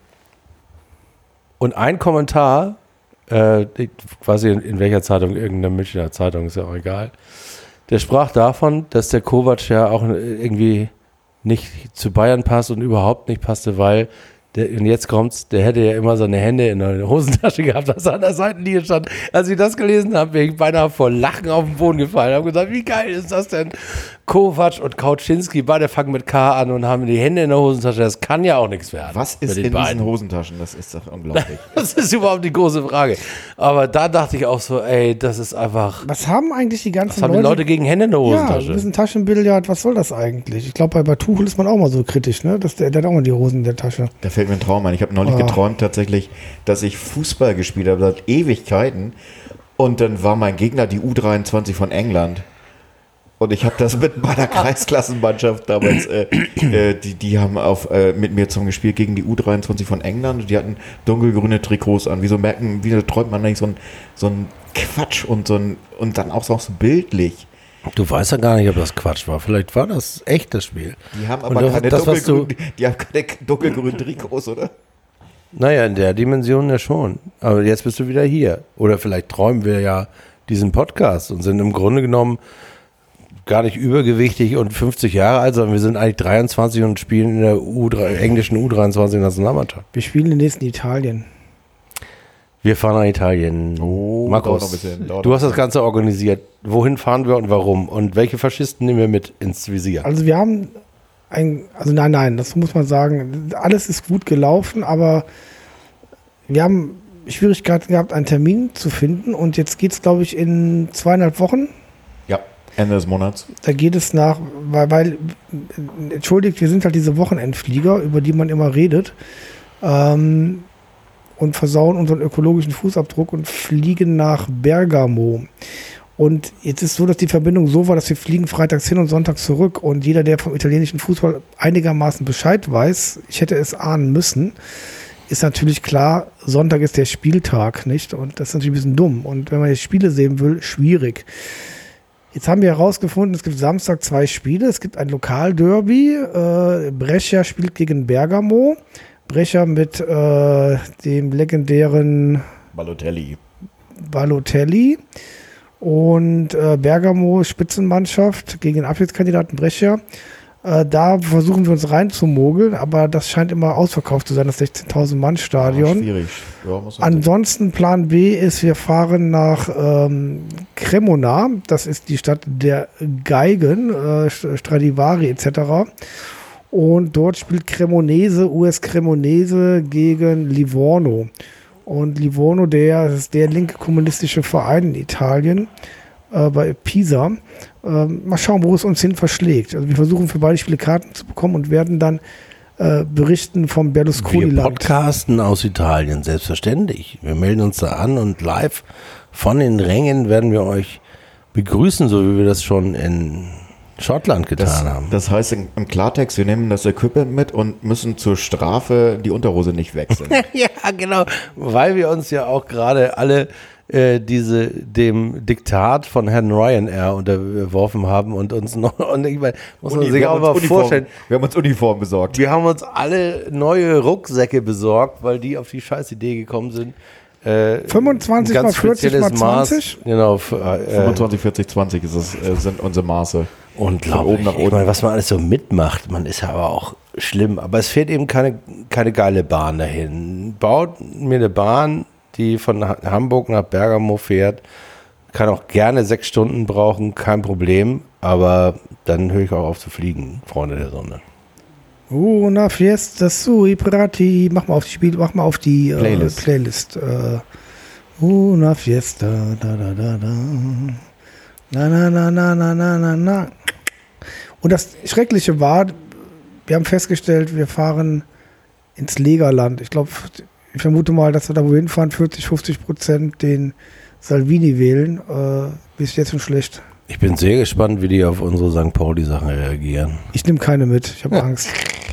A: ein Kommentar, quasi in welcher Zeitung, irgendeine Münchner Zeitung, ist ja auch egal, der sprach davon, dass der Kovac ja auch irgendwie nicht zu Bayern passt und überhaupt nicht passte, weil und jetzt kommt's, der hätte ja immer seine Hände in der Hosentasche gehabt, als er an der Seitenlinie stand. Als ich das gelesen habe, bin ich beinahe vor Lachen auf den Boden gefallen. Ich habe gesagt, wie geil ist das denn? Kovac und Kauczynski, beide fangen mit K an und haben die Hände in der Hosentasche. Das kann ja auch nichts werden.
C: Was ist in diesen Hosentaschen? Das ist doch unglaublich.
A: Das ist überhaupt die große Frage. Aber da dachte ich auch so, ey, das ist einfach...
B: Was haben eigentlich die ganzen
A: Leute? Was haben die Leute gegen Hände in der Hosentasche?
B: Ja, ein bisschen Taschenbillard, was soll das eigentlich? Ich glaube, bei Tuchel ist man auch mal so kritisch, ne? Der hat auch mal die Hosen in der Tasche.
C: Da fällt mir ein Traum ein. Ich habe neulich geträumt tatsächlich, dass ich Fußball gespielt habe, seit Ewigkeiten. Und dann war mein Gegner die U23 von England. Und ich habe das mit meiner Kreisklassenmannschaft damals, die haben mit mir zusammen gespielt gegen die U23 von England. Die hatten dunkelgrüne Trikots an. Wieso träumt man eigentlich so ein Quatsch und dann auch so bildlich?
A: Du weißt ja gar nicht, ob das Quatsch war. Vielleicht war das echt das Spiel.
C: Die haben aber keine dunkelgrünen Trikots, oder?
A: Naja, in der Dimension ja schon. Aber jetzt bist du wieder hier. Oder vielleicht träumen wir ja diesen Podcast und sind im Grunde genommen gar nicht übergewichtig und 50 Jahre alt, sondern wir sind eigentlich 23 und spielen in der englischen U23-Nationalmannschaft.
B: Wir spielen demnächst in Italien.
A: Wir fahren nach Italien. Markus, du hast das Ganze organisiert. Wohin fahren wir und warum? Und welche Faschisten nehmen wir mit ins Visier?
B: Also wir haben nein, das muss man sagen. Alles ist gut gelaufen, aber wir haben Schwierigkeiten gehabt, einen Termin zu finden. Und jetzt geht es, glaube ich, in 2,5 Wochen.
C: Ja, Ende des Monats.
B: Da geht es weil entschuldigt, wir sind halt diese Wochenendflieger, über die man immer redet. Und versauen unseren ökologischen Fußabdruck und fliegen nach Bergamo. Und jetzt ist so, dass die Verbindung so war, dass wir fliegen freitags hin und sonntags zurück. Und jeder, der vom italienischen Fußball einigermaßen Bescheid weiß, ich hätte es ahnen müssen, ist natürlich klar, Sonntag ist der Spieltag, nicht? Und das ist natürlich ein bisschen dumm. Und wenn man jetzt Spiele sehen will, schwierig. Jetzt haben wir herausgefunden, es gibt Samstag 2 Spiele. Es gibt ein Lokalderby. Brescia spielt gegen Bergamo. Brescia mit dem legendären Balotelli und Bergamo Spitzenmannschaft gegen den Abschiedskandidaten Brescia. Da versuchen wir uns reinzumogeln, aber das scheint immer ausverkauft zu sein, das 16.000 Mann Stadion. Ja, schwierig. Ja, ansonsten Plan B ist, wir fahren nach Cremona, das ist die Stadt der Geigen, Stradivari etc. Und dort spielt US Cremonese gegen Livorno. Und Livorno, das ist der linke kommunistische Verein in Italien, bei Pisa. Mal schauen, wo es uns hin verschlägt. Also wir versuchen für beide Spiele Karten zu bekommen und werden dann berichten vom Berlusconi-Land.
A: Wir podcasten aus Italien, selbstverständlich. Wir melden uns da an und live von den Rängen werden wir euch begrüßen, so wie wir das schon in Schottland getan haben.
C: Das heißt im Klartext, wir nehmen das Equipment mit und müssen zur Strafe die Unterhose nicht wechseln.
A: Ja, genau. Weil wir uns ja auch gerade alle dem Diktat von Herrn Ryanair unterworfen haben und uns noch, und ich meine, muss man sich auch mal vorstellen.
C: Wir haben uns Uniformen besorgt.
A: Wir haben uns alle neue Rucksäcke besorgt, weil die auf die Scheißidee gekommen sind.
B: 25 mal 40 mal 20?
A: Genau.
C: 25, 40, 20 sind unsere Maße.
A: Unglaublich. Oben nach unten. Ich meine, was man alles so mitmacht, man ist ja aber auch schlimm. Aber es fehlt eben keine geile Bahn dahin. Baut mir eine Bahn, die von Hamburg nach Bergamo fährt. Kann auch gerne 6 Stunden brauchen, kein Problem. Aber dann höre ich auch auf zu fliegen, Freunde der Sonne.
B: Una fiesta sui prati. Mach mal auf die Playlist. Una fiesta, da da da da. Na na na na na na na na. Und das Schreckliche war, wir haben festgestellt, wir fahren ins Legerland. Ich vermute mal, dass wir da wohin fahren, 40-50% den Salvini wählen. Ist jetzt schon schlecht.
A: Ich bin sehr gespannt, wie die auf unsere St. Pauli-Sachen reagieren.
B: Ich nehme keine mit, ich habe Angst.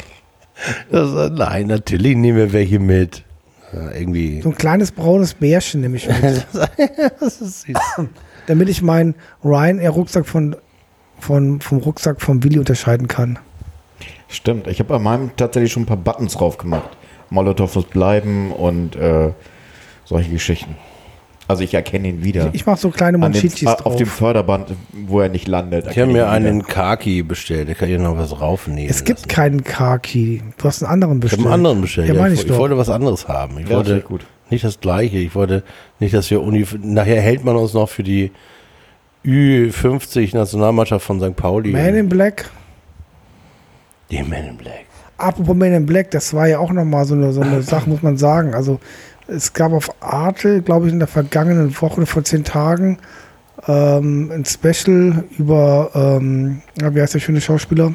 A: Nein, natürlich nehmen wir welche mit. Irgendwie.
B: So ein kleines braunes Bärchen nehme ich mit.
A: Das ist süß.
B: Damit ich meinen Ryanair-Rucksack vom Rucksack vom Willi unterscheiden kann.
C: Stimmt, ich habe bei meinem tatsächlich schon ein paar Buttons drauf gemacht. Molotow muss bleiben und solche Geschichten. Also ich erkenne ihn wieder.
B: Ich mache so kleine Monchichis drauf.
C: Auf dem Förderband, wo er nicht landet.
A: Ich habe mir einen Kaki bestellt, da kann ich noch was raufnehmen.
B: Es gibt keinen Kaki. Du hast einen anderen bestellt.
A: Ich habe einen anderen bestellt.
B: Ja,
A: ich wollte was anderes haben. Ich wollte nicht das Gleiche. Ich wollte nicht, dass wir nachher hält man uns noch für die Ü50 Nationalmannschaft von St. Pauli.
B: Man in Black.
A: Die Man in Black.
B: Apropos Man in Black, das war ja auch nochmal so eine Sache, muss man sagen. Also es gab auf Arte, glaube ich, in der vergangenen Woche, vor 10 Tagen, ein Special über, wie heißt der schöne Schauspieler?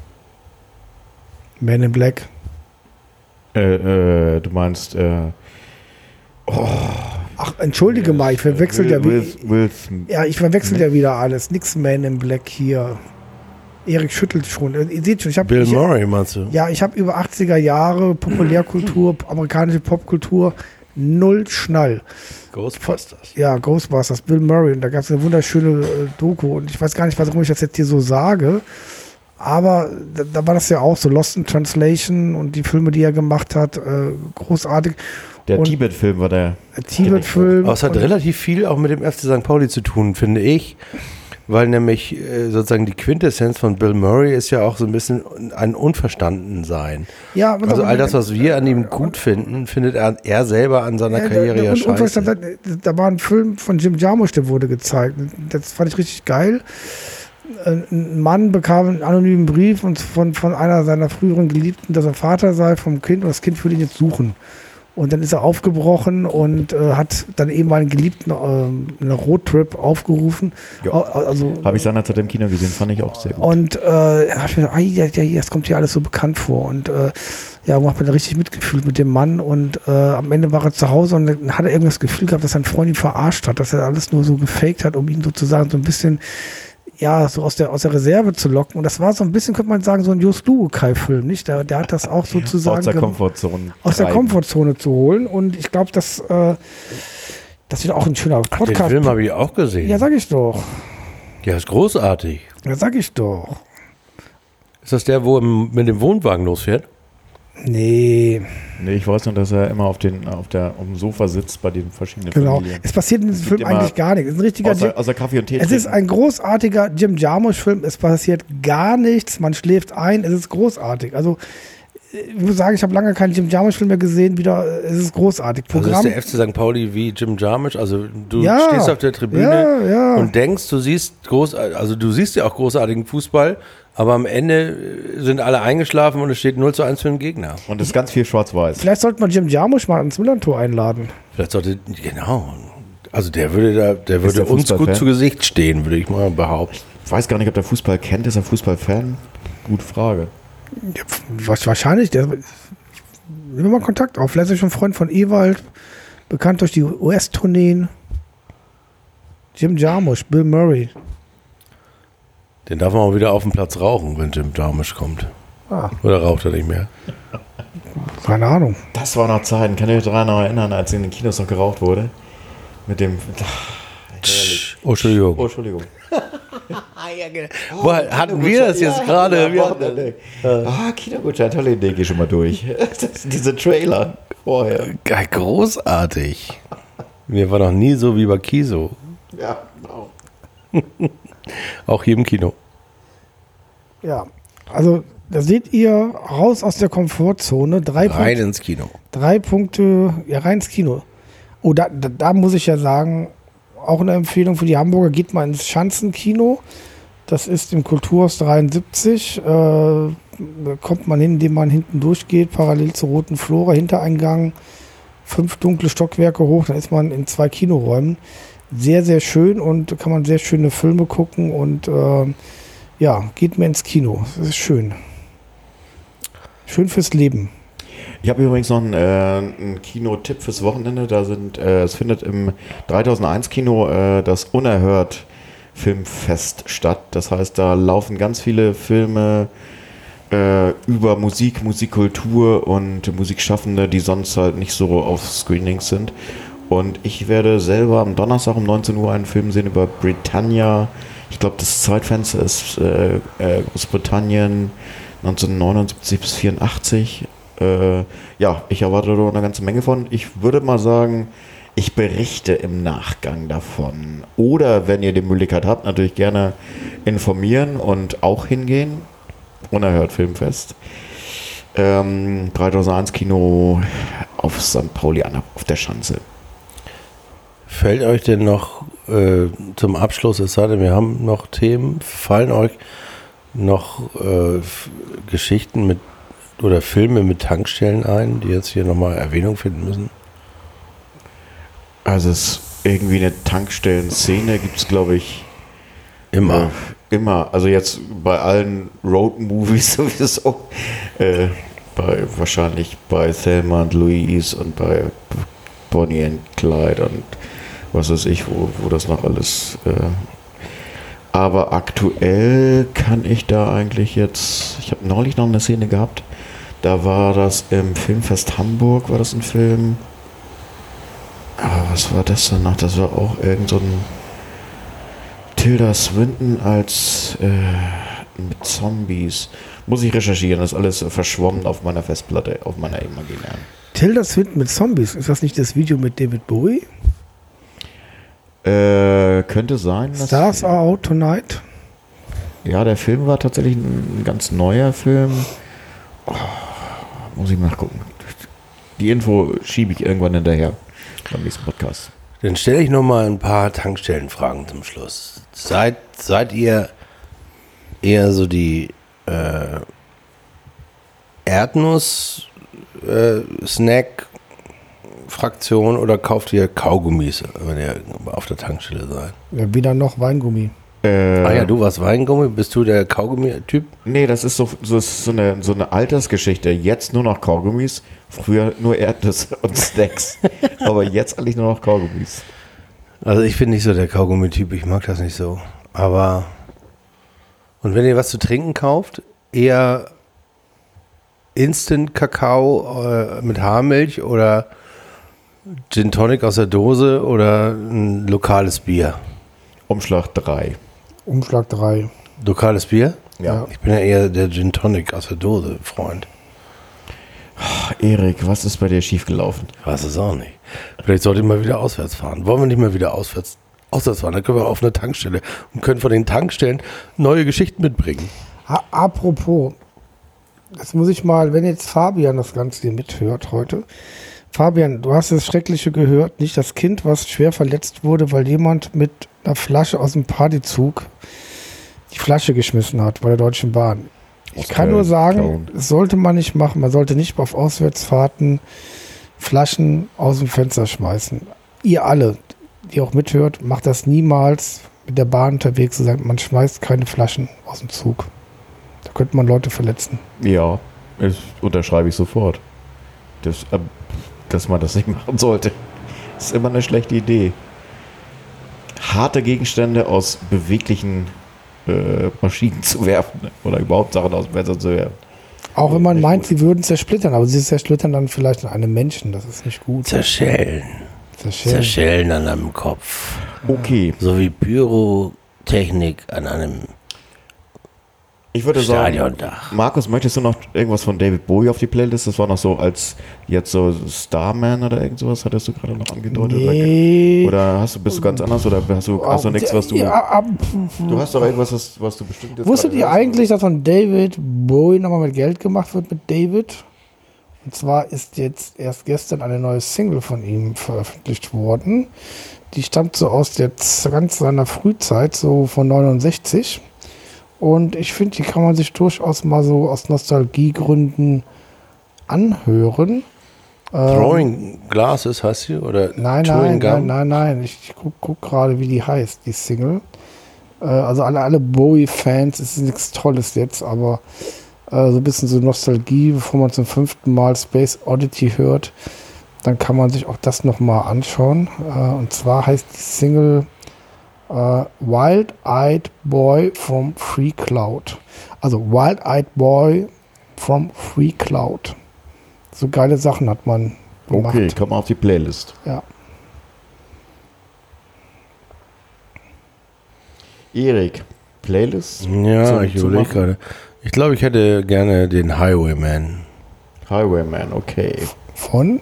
B: Man in Black.
C: Du meinst,
B: Ach, entschuldige mal, ich verwechsel ich verwechsel ja wieder alles. Nix Man in Black hier. Erik schüttelt schon. Ihr seht schon,
A: Bill Murray, meinst du?
B: Ja, ich habe über 80er Jahre Populärkultur, amerikanische Popkultur, null Schnall.
A: Ghostbusters.
B: Ja, Ghostbusters, Bill Murray. Und da gab es eine wunderschöne Doku. Und ich weiß gar nicht, warum ich das jetzt hier so sage. Aber da war das ja auch so. Lost in Translation und die Filme, die er gemacht hat, großartig.
C: Der Tibet-Film war der.
B: Tibet-Film.
A: Aber es hat relativ viel auch mit dem FC St. Pauli zu tun, finde ich. Weil nämlich sozusagen die Quintessenz von Bill Murray ist ja auch so ein bisschen ein Unverstandensein.
B: Ja,
A: also all das, was wir an ihm gut finden, findet er selber an seiner Karriere ja scheiße.
B: Da war ein Film von Jim Jarmusch, der wurde gezeigt. Das fand ich richtig geil. Ein Mann bekam einen anonymen Brief von einer seiner früheren Geliebten, dass er Vater sei vom Kind und das Kind würde ihn jetzt suchen. Und dann ist er aufgebrochen und hat dann eben mal einen Geliebten einen Roadtrip aufgerufen.
C: Ja. Also, habe ich seinerzeit im Kino gesehen, fand ich auch sehr gut.
B: Und er hat mir gesagt, das kommt hier alles so bekannt vor. Und man hat mir da richtig mitgefühlt mit dem Mann. Und am Ende war er zu Hause und dann hat er irgendwas Gefühl gehabt, dass sein Freund ihn verarscht hat, dass er alles nur so gefaked hat, um ihn sozusagen so ein bisschen so aus der Reserve zu locken. Und das war so ein bisschen, könnte man sagen, so ein Just Lukai-Film, nicht? Der hat das auch sozusagen
C: aus der Komfortzone
B: der Komfortzone zu holen. Und ich glaube, das wird auch ein schöner Podcast.
A: Den Film habe ich auch gesehen.
B: Ja, sag ich doch.
A: Ja, ist großartig.
B: Ja, sag ich doch.
A: Ist das der, wo mit dem Wohnwagen losfährt?
B: Nee,
C: ich weiß nur, dass er immer auf dem Sofa sitzt bei den verschiedenen
B: Familien. Genau. Es passiert in diesem Film eigentlich gar nichts. Es ist ein richtiger
C: außer Kaffee und Tee.
B: Es ist ein großartiger Jim Jarmusch-Film. Es passiert gar nichts. Man schläft ein. Es ist großartig. Also, ich muss sagen, ich habe lange keinen Jim Jarmusch-Film mehr gesehen. Es ist großartig.
A: Also ist der FC St. Pauli wie Jim Jarmusch? Also, du stehst auf der Tribüne und denkst, du siehst ja auch großartigen Fußball. Aber am Ende sind alle eingeschlafen und es steht 0:1 für den Gegner.
C: Und es ist ganz viel schwarz-weiß.
B: Vielleicht sollte man Jim Jarmusch mal ins Millantor einladen.
A: Genau. Also der würde uns gut zu Gesicht stehen, würde ich mal behaupten.
C: Ich weiß gar nicht, ob der Fußball kennt. Ist er Fußballfan? Gute Frage.
B: Ja, wahrscheinlich. Nehmen wir mal Kontakt auf. Vielleicht ist er schon Freund von Ewald. Bekannt durch die US-Tourneen. Jim Jarmusch, Bill Murray.
A: Den darf man auch wieder auf dem Platz rauchen, wenn Jim Jarmusch kommt. Oder raucht er nicht mehr?
B: Keine Ahnung.
C: Das war noch Zeiten. Kann ich mich daran noch erinnern, als in den Kinos noch geraucht wurde? Mit dem...
A: Oh, Entschuldigung. Hatten wir das jetzt gerade?
C: Kinogutschein, tolle Idee, geh schon mal durch. Diese Trailer vorher.
A: Geil, großartig. Mir war noch nie so wie bei Kiso.
C: Ja, genau.
A: Auch hier im Kino.
B: Ja, also da seht ihr, raus aus der Komfortzone.
A: Rein ins Kino.
B: 3 Punkte, rein ins Kino. Oh, da muss ich ja sagen, auch eine Empfehlung für die Hamburger, geht mal ins Schanzenkino. Das ist im Kulturhaus 73. kommt man hin, indem man hinten durchgeht, parallel zur Roten Flora, Hintereingang, 5 dunkle Stockwerke hoch, dann ist man in 2 Kinoräumen. Sehr, sehr schön und kann man sehr schöne Filme gucken und geht mir ins Kino. Das ist schön. Schön fürs Leben.
C: Ich habe übrigens noch einen Kinotipp fürs Wochenende. Es findet im 3001 Kino das Unerhört Filmfest statt. Das heißt, da laufen ganz viele Filme über Musik, Musikkultur und Musikschaffende, die sonst halt nicht so auf Screenings sind. Und ich werde selber am Donnerstag um 19 Uhr einen Film sehen über Britannia. Ich glaube, das Zeitfenster ist Großbritannien 1979 bis 84. Ich erwarte da eine ganze Menge von. Ich würde mal sagen, ich berichte im Nachgang davon. Oder wenn ihr die Möglichkeit habt, natürlich gerne informieren und auch hingehen. Unerhört Filmfest. 3001 Kino auf St. Pauli auf der Schanze.
A: Fällt euch denn noch zum Abschluss, es sei denn, wir haben noch Themen, fallen euch noch Geschichten mit oder Filme mit Tankstellen ein, die jetzt hier nochmal Erwähnung finden müssen?
C: Also es irgendwie eine Tankstellen-Szene gibt es, glaube ich,
A: immer.
C: Also jetzt bei allen Road-Movies sowieso. Wahrscheinlich bei Thelma und Louise und bei Bonnie and Clyde und was weiß ich, wo das noch alles. Aber aktuell kann ich da eigentlich jetzt. Ich habe neulich noch eine Szene gehabt. Da war das im Filmfest Hamburg, war das ein Film. Aber was war das denn noch? Das war auch irgend so ein Tilda Swinton als mit Zombies. Muss ich recherchieren, das ist alles verschwommen auf meiner Festplatte, auf meiner imaginären.
B: Tilda Swinton mit Zombies, ist das nicht das Video mit David Bowie?
C: Könnte sein.
B: Stars Are Out Tonight?
C: Ja, der Film war tatsächlich ein ganz neuer Film. Muss ich nachgucken. Die Info schiebe ich irgendwann hinterher beim nächsten Podcast.
A: Dann stelle ich noch mal ein paar Tankstellenfragen zum Schluss. Seid ihr eher so die Erdnuss-Snack-Fraktion oder kauft ihr Kaugummis, wenn ihr auf der Tankstelle seid?
B: Ja, weder noch Weingummi.
A: Du warst Weingummi, bist du der Kaugummi-Typ?
C: Nee, das ist so eine Altersgeschichte. Jetzt nur noch Kaugummis, früher nur Erdnüsse und Snacks. Aber jetzt eigentlich nur noch Kaugummis.
A: Also ich bin nicht so der Kaugummi-Typ, ich mag das nicht so. Aber und wenn ihr was zu trinken kauft, eher Instant-Kakao mit Haarmilch oder Gin Tonic aus der Dose oder ein lokales Bier?
C: Umschlag 3.
B: Umschlag 3.
A: Lokales Bier?
C: Ja.
A: Ich bin ja eher der Gin Tonic aus der Dose, Freund.
C: Erik, was ist bei dir schiefgelaufen?
A: Ich weiß es auch nicht. Vielleicht sollte ich mal wieder auswärts fahren. Wollen wir nicht mal wieder auswärts fahren? Dann können wir auf eine Tankstelle und können von den Tankstellen neue Geschichten mitbringen.
B: Apropos, das muss ich mal, wenn jetzt Fabian das Ganze hier mithört heute. Fabian, du hast das Schreckliche gehört, nicht das Kind, was schwer verletzt wurde, weil jemand mit einer Flasche aus dem Partyzug die Flasche geschmissen hat bei der Deutschen Bahn. Ich kann nur sagen, das sollte man nicht machen. Man sollte nicht auf Auswärtsfahrten Flaschen aus dem Fenster schmeißen. Ihr alle, die auch mithört, macht das niemals mit der Bahn unterwegs zu sein. Man schmeißt keine Flaschen aus dem Zug. Da könnte man Leute verletzen.
C: Ja, das unterschreibe ich sofort. Dass man das nicht machen sollte. Das ist immer eine schlechte Idee. Harte Gegenstände aus beweglichen Maschinen zu werfen oder überhaupt Sachen aus dem Fenster zu werfen.
B: Auch wenn man meint, sie würden zersplittern, aber sie zersplittern dann vielleicht an einem Menschen. Das ist nicht gut.
A: Zerschellen an einem Kopf.
C: Okay.
A: So wie Pyrotechnik an einem
C: Ich würde
A: Stadiondach.
C: sagen, Markus, möchtest du noch irgendwas von David Bowie auf die Playlist? Das war noch so als jetzt so Starman oder irgend sowas, hattest du gerade noch angedeutet?
B: Nee.
C: Oder bist du ganz anders oder hast du nichts, was du... du hast doch irgendwas, was du bestimmt jetzt...
B: Wusstet ihr eigentlich, dass von David Bowie nochmal mit Geld gemacht wird mit David? Und zwar ist jetzt erst gestern eine neue Single von ihm veröffentlicht worden. Die stammt so aus der ganz seiner Frühzeit, so von 69. Und ich finde, die kann man sich durchaus mal so aus Nostalgiegründen anhören.
A: Throwing Glasses heißt sie? Oder
B: Nein. Ich guck gerade, wie die heißt, die Single. Also alle Bowie-Fans, es ist nichts Tolles jetzt, aber so ein bisschen so Nostalgie, bevor man zum 5. Mal Space Oddity hört, dann kann man sich auch das nochmal anschauen. Und zwar heißt die Single Wild-Eyed Boy from Free Cloud. Also Wild-Eyed Boy from Free Cloud. So geile Sachen hat man gemacht.
C: Okay, kommt mal auf die Playlist.
B: Ja.
C: Erik, Playlist?
A: Ja, ich überlege gerade. Ich glaube, ich hätte gerne den Highwayman.
C: Highwayman, okay.
B: Von?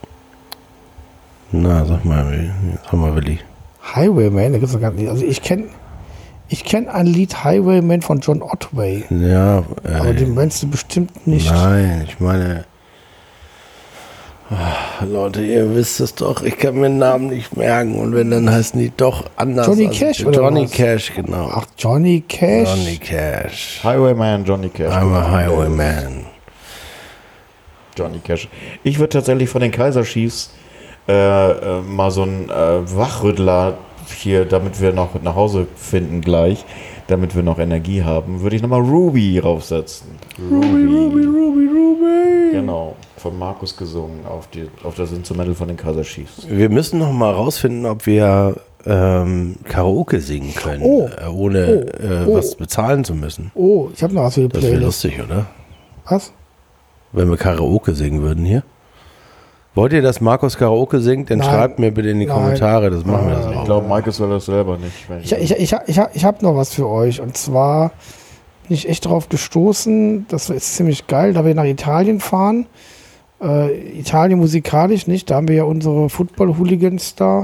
A: Na, sag mal Willi.
B: Highwayman, da gibt's doch gar nicht. Also ich kenn ein Lied Highwayman von John Otway.
A: Ja,
B: Aber den meinst du bestimmt nicht.
A: Nein, ich meine. Leute, ihr wisst es doch, ich kann mir den Namen nicht merken und wenn, dann heißen die doch anders.
B: Johnny Cash oder
A: Johnny
B: was?
A: Cash, genau.
B: Ach, Johnny Cash?
A: Johnny Cash.
C: Highwayman, Johnny Cash.
A: I'm a Highwayman.
C: Johnny Cash. Ich würde tatsächlich von den Kaiser Chiefs mal so einen Wachrüttler hier, damit wir noch nach Hause finden gleich, damit wir noch Energie haben, würde ich nochmal Ruby raufsetzen.
B: Ruby.
C: Genau, von Markus gesungen auf das Instrumental von den Kaiser Chiefs.
A: Wir müssen noch mal rausfinden, ob wir Karaoke singen können, ohne was bezahlen zu müssen.
B: Oh, ich habe noch was für die
A: Das wäre
B: Playlist.
A: lustig, oder?
B: Was?
A: Wenn wir Karaoke singen würden hier. Wollt ihr, dass Markus Karaoke singt? Dann
B: Nein.
A: schreibt mir bitte in die
B: Nein.
A: Kommentare, das machen wir das
C: Ich
A: auch.
C: glaube, Markus soll das selber nicht.
B: Ich habe noch was für euch. Und zwar bin ich echt darauf gestoßen, das ist ziemlich geil, da wir nach Italien fahren. Italien musikalisch nicht, da haben wir ja unsere Football-Hooligans da.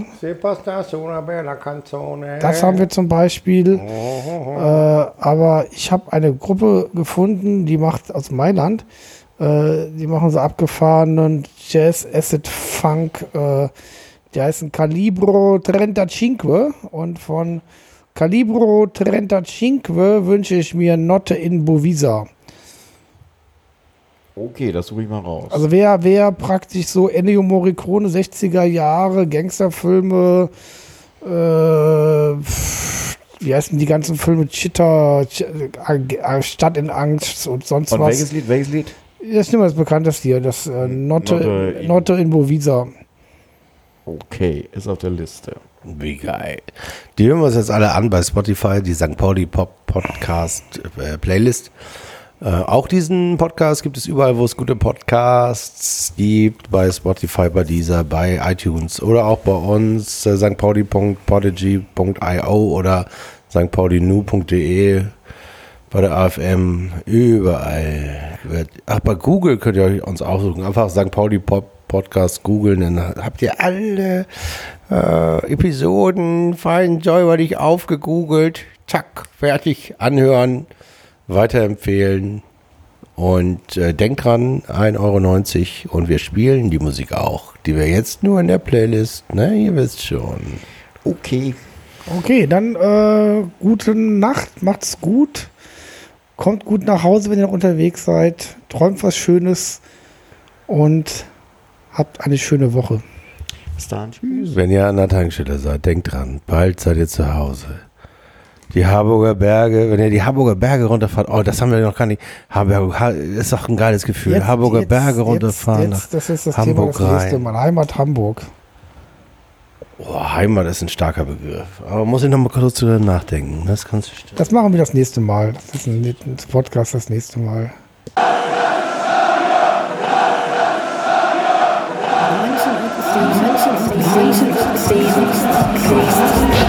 B: Das haben wir zum Beispiel. Aber ich habe eine Gruppe gefunden, die macht aus Mailand. Die machen so abgefahrenen Jazz, Acid, Funk. Die heißen Calibro 35. Und von Calibro 35 wünsche ich mir Notte in Bovisa.
C: Okay, das suche ich mal raus.
B: Also wer praktisch so Ennio Morricone, 60er Jahre, Gangsterfilme, wie heißen die ganzen Filme, Chitta, Stadt in Angst und sonst
C: Und
B: was.
C: welches Lied?
B: Das ist nicht mal das bekannteste hier, das Notte in Bovisa.
C: Okay, ist auf der Liste.
A: Wie geil. Die hören wir uns jetzt alle an bei Spotify, die St. Pauli Pop Podcast Playlist. Auch diesen Podcast gibt es überall, wo es gute Podcasts gibt, bei Spotify, bei Deezer, bei iTunes oder auch bei uns, stpauli.podigy.io oder stpaulinu.de, bei der AFM, überall. Ach, bei Google könnt ihr uns auch suchen, einfach St. Pauli Podcast googeln, dann habt ihr alle Episoden, Fein säuberlich aufgegoogelt, zack, fertig, anhören, weiterempfehlen und denkt dran, 1,90 € und wir spielen die Musik auch, die wir jetzt nur in der Playlist, ne, ihr wisst schon.
C: Okay.
B: Okay, dann gute Nacht, macht's gut, kommt gut nach Hause, wenn ihr noch unterwegs seid, träumt was Schönes und habt eine schöne Woche.
C: Bis dann. Tschüss.
A: Wenn ihr an der Tankstelle seid, denkt dran, bald seid ihr zu Hause. Die Harburger Berge, wenn ihr die Harburger Berge runterfahrt, oh, das haben wir noch gar nicht. Ist doch ein geiles Gefühl. Harburger Berge runterfahren.
B: Das ist das
A: Hamburg
B: Thema, das nächste
A: rein.
B: Mal. Heimat Hamburg.
A: Oh, Heimat ist ein starker Begriff. Aber muss ich noch mal kurz drüber nachdenken. Das kannst du stellen.
B: Das machen wir das nächste Mal. Das ist ein Podcast das nächste Mal.
D: Menschen